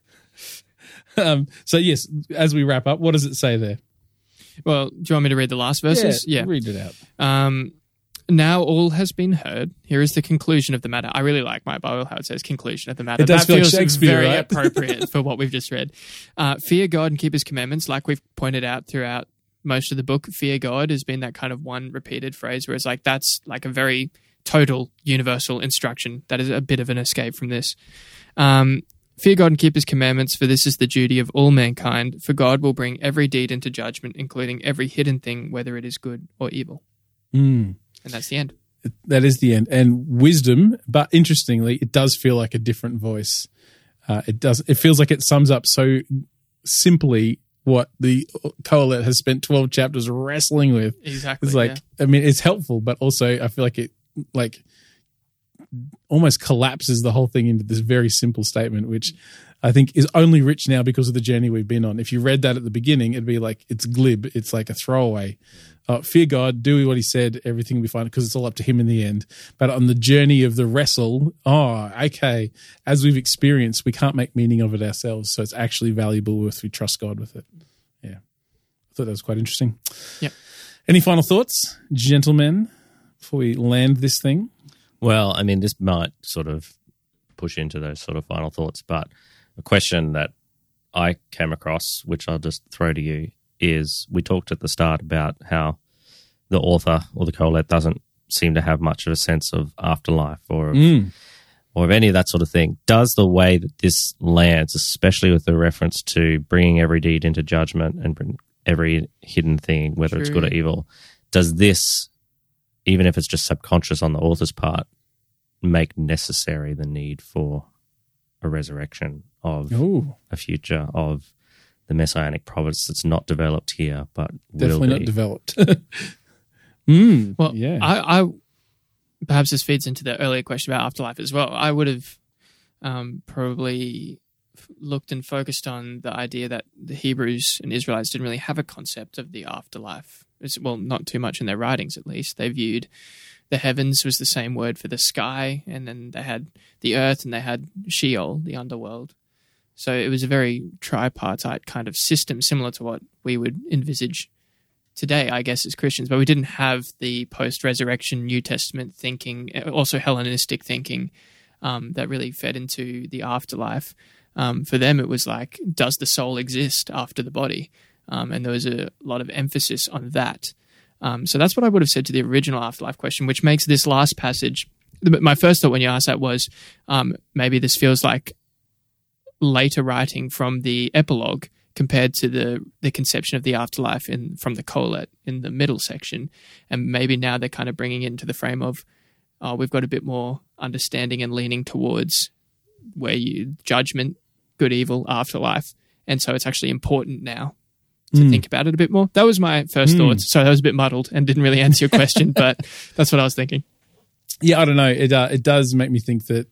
S3: um, so yes, as we wrap up, what does it say there?
S4: well, do you want me to read the last verses?
S3: Yeah, read it out.
S4: Um, now all has been heard. Here is the conclusion of the matter. I really like my Bible, how it says conclusion of the matter.
S3: It does
S4: that
S3: feel like
S4: feels
S3: Shakespeare,
S4: very
S3: right?
S4: appropriate for what we've just read. Uh, fear God and keep his commandments, like we've pointed out throughout most of the book. Fear God has been that kind of one repeated phrase where it's like that's like a very total universal instruction. That is a bit of an escape from this. Um, Fear God and keep his commandments, for this is the duty of all mankind. For God will bring every deed into judgment, including every hidden thing, whether it is good or evil.
S3: Mm.
S4: And that's the end.
S3: That is the end. And wisdom, but interestingly, it does feel like a different voice. Uh, it does. It feels like it sums up so simply what the Qoheleth has spent twelve chapters wrestling with.
S4: Exactly.
S3: It's like,
S4: yeah.
S3: I mean, it's helpful, but also I feel like it like almost collapses the whole thing into this very simple statement, which I think is only rich now because of the journey we've been on. If you read that at the beginning, it'd be like, it's glib. It's like a throwaway. Uh, fear God, do what he said, everything will be fine, because it's all up to him in the end. But on the journey of the wrestle, oh, okay, as we've experienced, we can't make meaning of it ourselves. So it's actually valuable if we trust God with it. Yeah. I thought that was quite interesting.
S4: Yep.
S3: Any final thoughts, gentlemen, before we land this thing?
S2: Well, I mean, this might sort of push into those sort of final thoughts, but a question that I came across, which I'll just throw to you, is we talked at the start about how the author or the Qoheleth doesn't seem to have much of a sense of afterlife or of,
S3: Mm.
S2: or of any of that sort of thing. Does the way that this lands, especially with the reference to bringing every deed into judgment and bring every hidden thing, whether
S4: True.
S2: it's good or evil, does this, even if it's just subconscious on the author's part, make necessary the need for a resurrection of
S3: Ooh.
S2: a future of the messianic providence that's not developed here, but
S3: Definitely
S2: will
S3: not
S2: be.
S3: developed. mm,
S4: Well,
S3: yeah.
S4: I, I perhaps this feeds into the earlier question about afterlife as well. I would have um, probably f- looked and focused on the idea that the Hebrews and Israelites didn't really have a concept of the afterlife. It's, well, not too much in their writings, at least. They viewed the heavens was the same word for the sky, and then they had the earth and they had Sheol, the underworld. So it was a very tripartite kind of system, similar to what we would envisage today, I guess, as Christians. But we didn't have the post-resurrection New Testament thinking, also Hellenistic thinking, um, that really fed into the afterlife. Um, for them, it was like, does the soul exist after the body? Um, and there was a lot of emphasis on that. Um, so that's what I would have said to the original afterlife question, which makes this last passage. My first thought when you asked that was um, maybe this feels like later writing from the epilogue compared to the the conception of the afterlife in from the Qoheleth in the middle section, and maybe now they're kind of bringing it into the frame of oh, we've got a bit more understanding and leaning towards where you judgment, good, evil, afterlife, and so it's actually important now to
S3: Mm.
S4: think about it a bit more. That was my first
S3: Mm.
S4: thoughts. So that was a bit muddled and didn't really answer your question, but that's what I was thinking.
S3: Yeah, I don't know. It uh, it does make me think that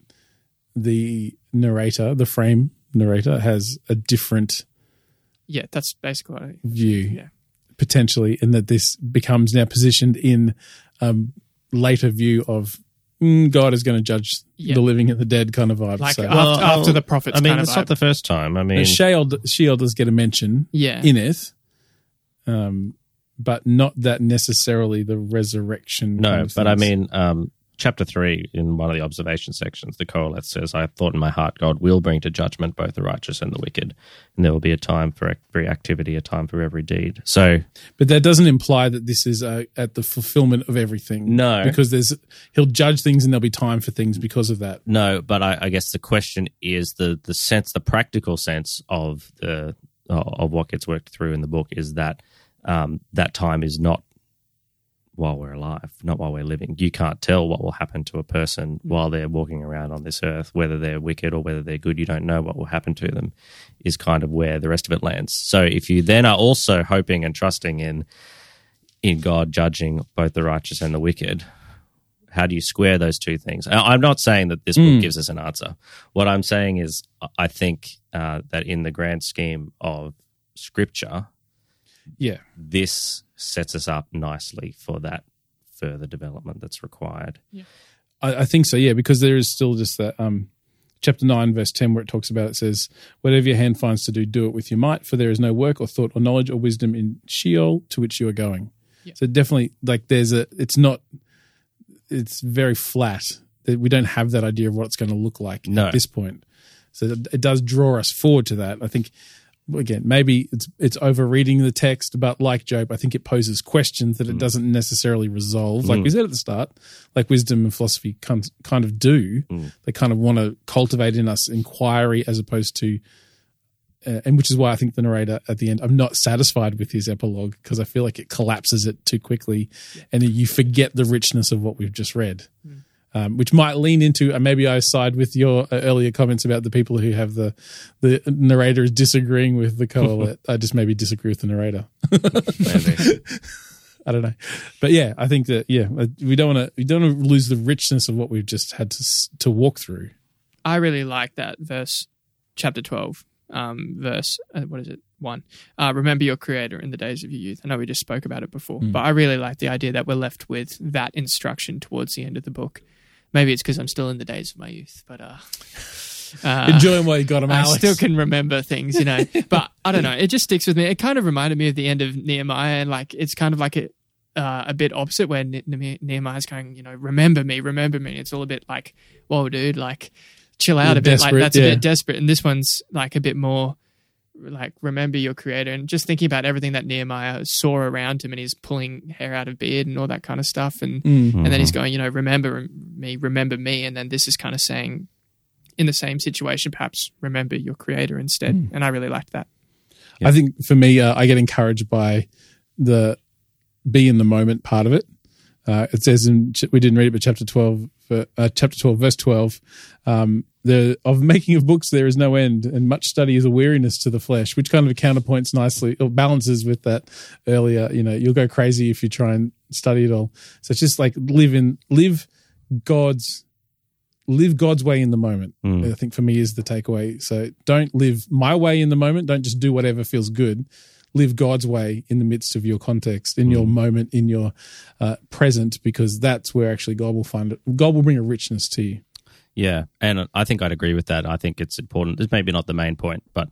S3: the narrator, the frame narrator, has a different
S4: Yeah, that's basically what I
S3: view,
S4: Yeah.
S3: potentially, and that this becomes now positioned in um, later view of mm, God is going to judge
S4: Yeah.
S3: the living and the dead kind of vibe.
S4: like
S3: so,
S4: after,
S2: Well,
S4: after the prophets
S2: I mean,
S4: kind of
S2: it's not
S4: vibe.
S2: the first time. I mean,
S3: Sheol, Sheol does get a mention
S4: Yeah.
S3: in it, um, but not that necessarily the resurrection.
S2: no,
S3: kind of
S2: but I
S3: things.
S2: mean, um, chapter three, in one of the observation sections, the Qoheleth says, I thought in my heart, God will bring to judgment both the righteous and the wicked, and there will be a time for every activity, a time for every deed. So,
S3: But that doesn't imply that this is uh, at the fulfillment of everything.
S2: No.
S3: because there's he'll judge things and there'll be time for things because of that.
S2: no, but I, I guess the question is the the sense, the practical sense of the of what gets worked through in the book is that um, that time is not while we're alive, not while we're living. You can't tell what will happen to a person while they're walking around on this earth, whether they're wicked or whether they're good. You don't know what will happen to them, is kind of where the rest of it lands. So if you then are also hoping and trusting in in God judging both the righteous and the wicked, how do you square those two things? I- I'm not saying that this book
S3: Mm.
S2: gives us an answer. What I'm saying is I think uh, that in the grand scheme of Scripture,
S3: Yeah,
S2: this sets us up nicely for that further development that's required.
S4: Yeah.
S3: I, I think so, yeah, because there is still just that um, chapter nine, verse ten, where it talks about, it says, whatever your hand finds to do, do it with your might, for there is no work or thought or knowledge or wisdom in Sheol to which you are going. Yeah. So definitely, like, there's a, it's not, it's very flat. We don't have that idea of what it's going to look like
S2: no.
S3: at this point. So it does draw us forward to that. I think, again, maybe it's it's over reading the text, but like Job, I think it poses questions that it doesn't necessarily resolve. Like mm. we said at the start, like wisdom and philosophy kind kind of do. Mm. They kind of want to cultivate in us inquiry as opposed to, uh, and which is why I think the narrator at the end, I'm not satisfied with his epilogue because I feel like it collapses it too quickly yeah. and you forget the richness of what we've just read. Mm. Um, which might lean into, and maybe I side with your uh, earlier comments about the people who have the the narrator is disagreeing with the Qoheleth. I just maybe disagree with the narrator. Maybe. I don't know, but yeah, I think that yeah, we don't want to we don't want to lose the richness of what we've just had to to walk through.
S4: I really like that verse, chapter twelve, um, verse uh, what is it? One. Uh, remember your Creator in the days of your youth. I know we just spoke about it before, mm. but I really like the idea that we're left with that instruction towards the end of the book. Maybe it's because I'm still in the days of my youth, but uh, uh,
S3: enjoy them while you got them, Alex.
S4: I still can remember things, you know. But I don't know. It just sticks with me. It kind of reminded me of the end of Nehemiah, and like it's kind of like a uh, a bit opposite where ne- Nehemiah's going, you know, remember me, remember me. It's all a bit like, whoa, dude, like chill out You're a bit. Like that's yeah. a bit desperate, and this one's like a bit more. Like remember your Creator, and just thinking about everything that Nehemiah saw around him, and he's pulling hair out of beard and all that kind of stuff, and mm-hmm. and then he's going, you know, remember me, remember me, and then this is kind of saying, in the same situation, perhaps remember your Creator instead, mm. and I really liked that.
S3: Yeah. I think for me, uh, I get encouraged by the be in the moment part of it. Uh, it says in we didn't read it, but chapter twelve, uh, chapter twelve, verse twelve. Um, The of making of books there is no end, and much study is a weariness to the flesh, which kind of counterpoints nicely or balances with that earlier. You know, you'll go crazy if you try and study it all. So it's just like live in live God's live God's way in the moment. Mm. I think for me is the takeaway. So don't live my way in the moment. Don't just do whatever feels good. Live God's way in the midst of your context, in mm. your moment, in your uh, present, because that's where actually God will find it. God will bring a richness to you.
S2: Yeah, and I think I'd agree with that. I think it's important. It's maybe not the main point, but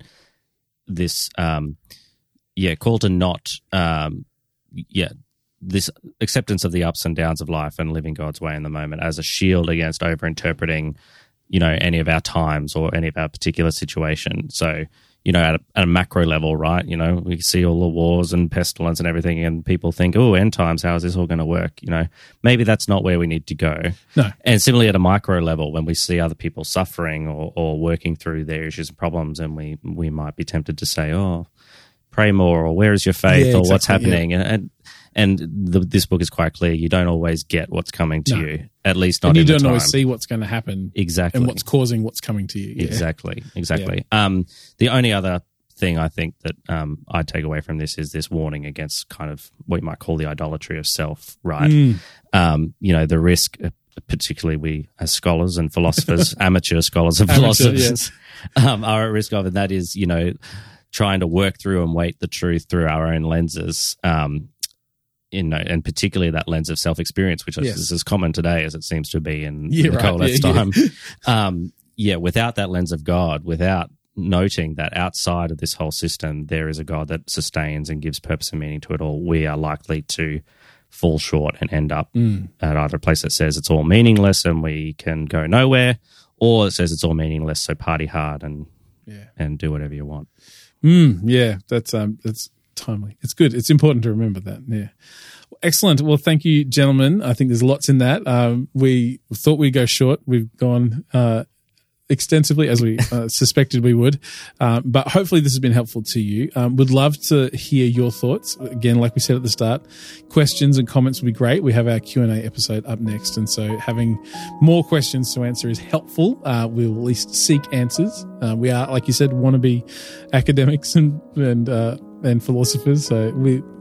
S2: this, um, yeah, call to not, um, yeah, this acceptance of the ups and downs of life and living God's way in the moment as a shield against over-interpreting, you know, any of our times or any of our particular situation. So, you know, at a, at a macro level, right, you know, we see all the wars and pestilence and everything, and people think, oh, end times, how is this all going to work? You know, maybe that's not where we need to go.
S3: No.
S2: And similarly at a micro level, when we see other people suffering or, or working through their issues and problems, and we, we might be tempted to say, oh, pray more, or where is your faith, yeah, or exactly, what's happening? Yeah. And and the, this book is quite clear. You don't always get what's coming to no. you, at least not
S3: and you
S2: in
S3: don't
S2: the time.
S3: always see what's going to happen.
S2: Exactly.
S3: And what's causing what's coming to you. Yeah.
S2: Exactly, exactly. Yeah. Um, the only other thing I think that um, I take away from this is this warning against kind of what you might call the idolatry of self, right? Mm. Um, you know, the risk, particularly we as scholars and philosophers, amateur scholars and
S3: amateur,
S2: philosophers, yes. um, are at risk of, and that is, you know, trying to work through and weight the truth through our own lenses, um, you know, and particularly that lens of self-experience, which yes. is as common today as it seems to be in,
S3: yeah,
S2: in the
S3: right.
S2: Qoheleth's
S3: yeah,
S2: time.
S3: Yeah.
S2: um, yeah, without that lens of God, without noting that outside of this whole system, there is a God that sustains and gives purpose and meaning to it all, we are likely to fall short and end up mm. at either a place that says it's all meaningless and we can go nowhere, or it says it's all meaningless, so party hard and yeah. and do whatever you want.
S3: Mm, yeah, that's um, that's timely. It's good. It's important to remember that. Yeah. Excellent. Well, thank you, gentlemen. I think there's lots in that. Um, we thought we'd go short. We've gone uh, extensively, as we uh, suspected we would. Um, but hopefully this has been helpful to you. Um, would love to hear your thoughts. Again, like we said at the start, questions and comments would be great. We have our Q and A episode up next, and so having more questions to answer is helpful. Uh, we'll at least seek answers. Uh, we are, like you said, wannabe academics and and uh, and philosophers, so we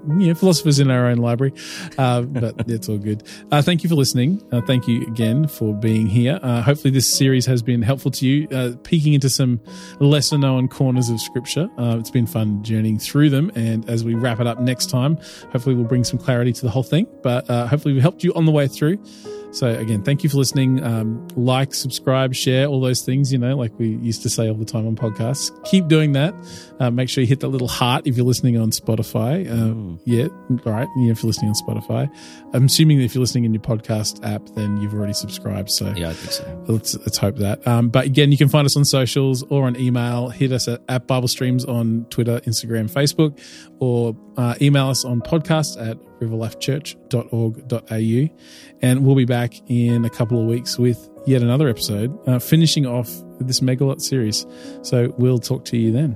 S3: you know, philosophers in our own library, uh, but it's all good. Uh, thank you for listening. Uh, thank you again for being here. Uh, hopefully this series has been helpful to you, uh, peeking into some lesser known corners of Scripture. Uh, it's been fun journeying through them, and as we wrap it up next time, hopefully we'll bring some clarity to the whole thing, but uh, hopefully we helped you on the way through. So again, thank you for listening. Um, like, subscribe, share, all those things, you know, like we used to say all the time on podcasts. Keep doing that. Uh, make sure you hit that little heart if you're listening on Spotify. Uh, yeah, all right. Yeah, if you're listening on Spotify. I'm assuming that if you're listening in your podcast app, then you've already subscribed. So
S2: yeah, I think so.
S3: Let's, let's hope that. Um, but again, you can find us on socials or on email. Hit us at, at Bible Streams on Twitter, Instagram, Facebook, or uh, email us on podcast at river life church dot org dot a u. And we'll be back in a couple of weeks with yet another episode, uh, finishing off this Megalot series. So we'll talk to you then.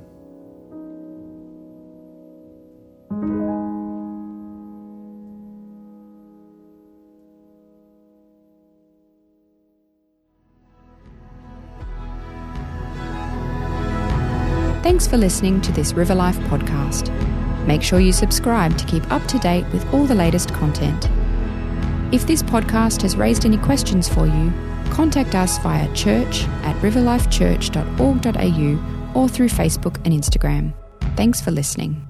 S1: Thanks for listening to this River Life podcast. Make sure you subscribe to keep up to date with all the latest content. If this podcast has raised any questions for you, contact us via church at river life church dot org dot a u or through Facebook and Instagram. Thanks for listening.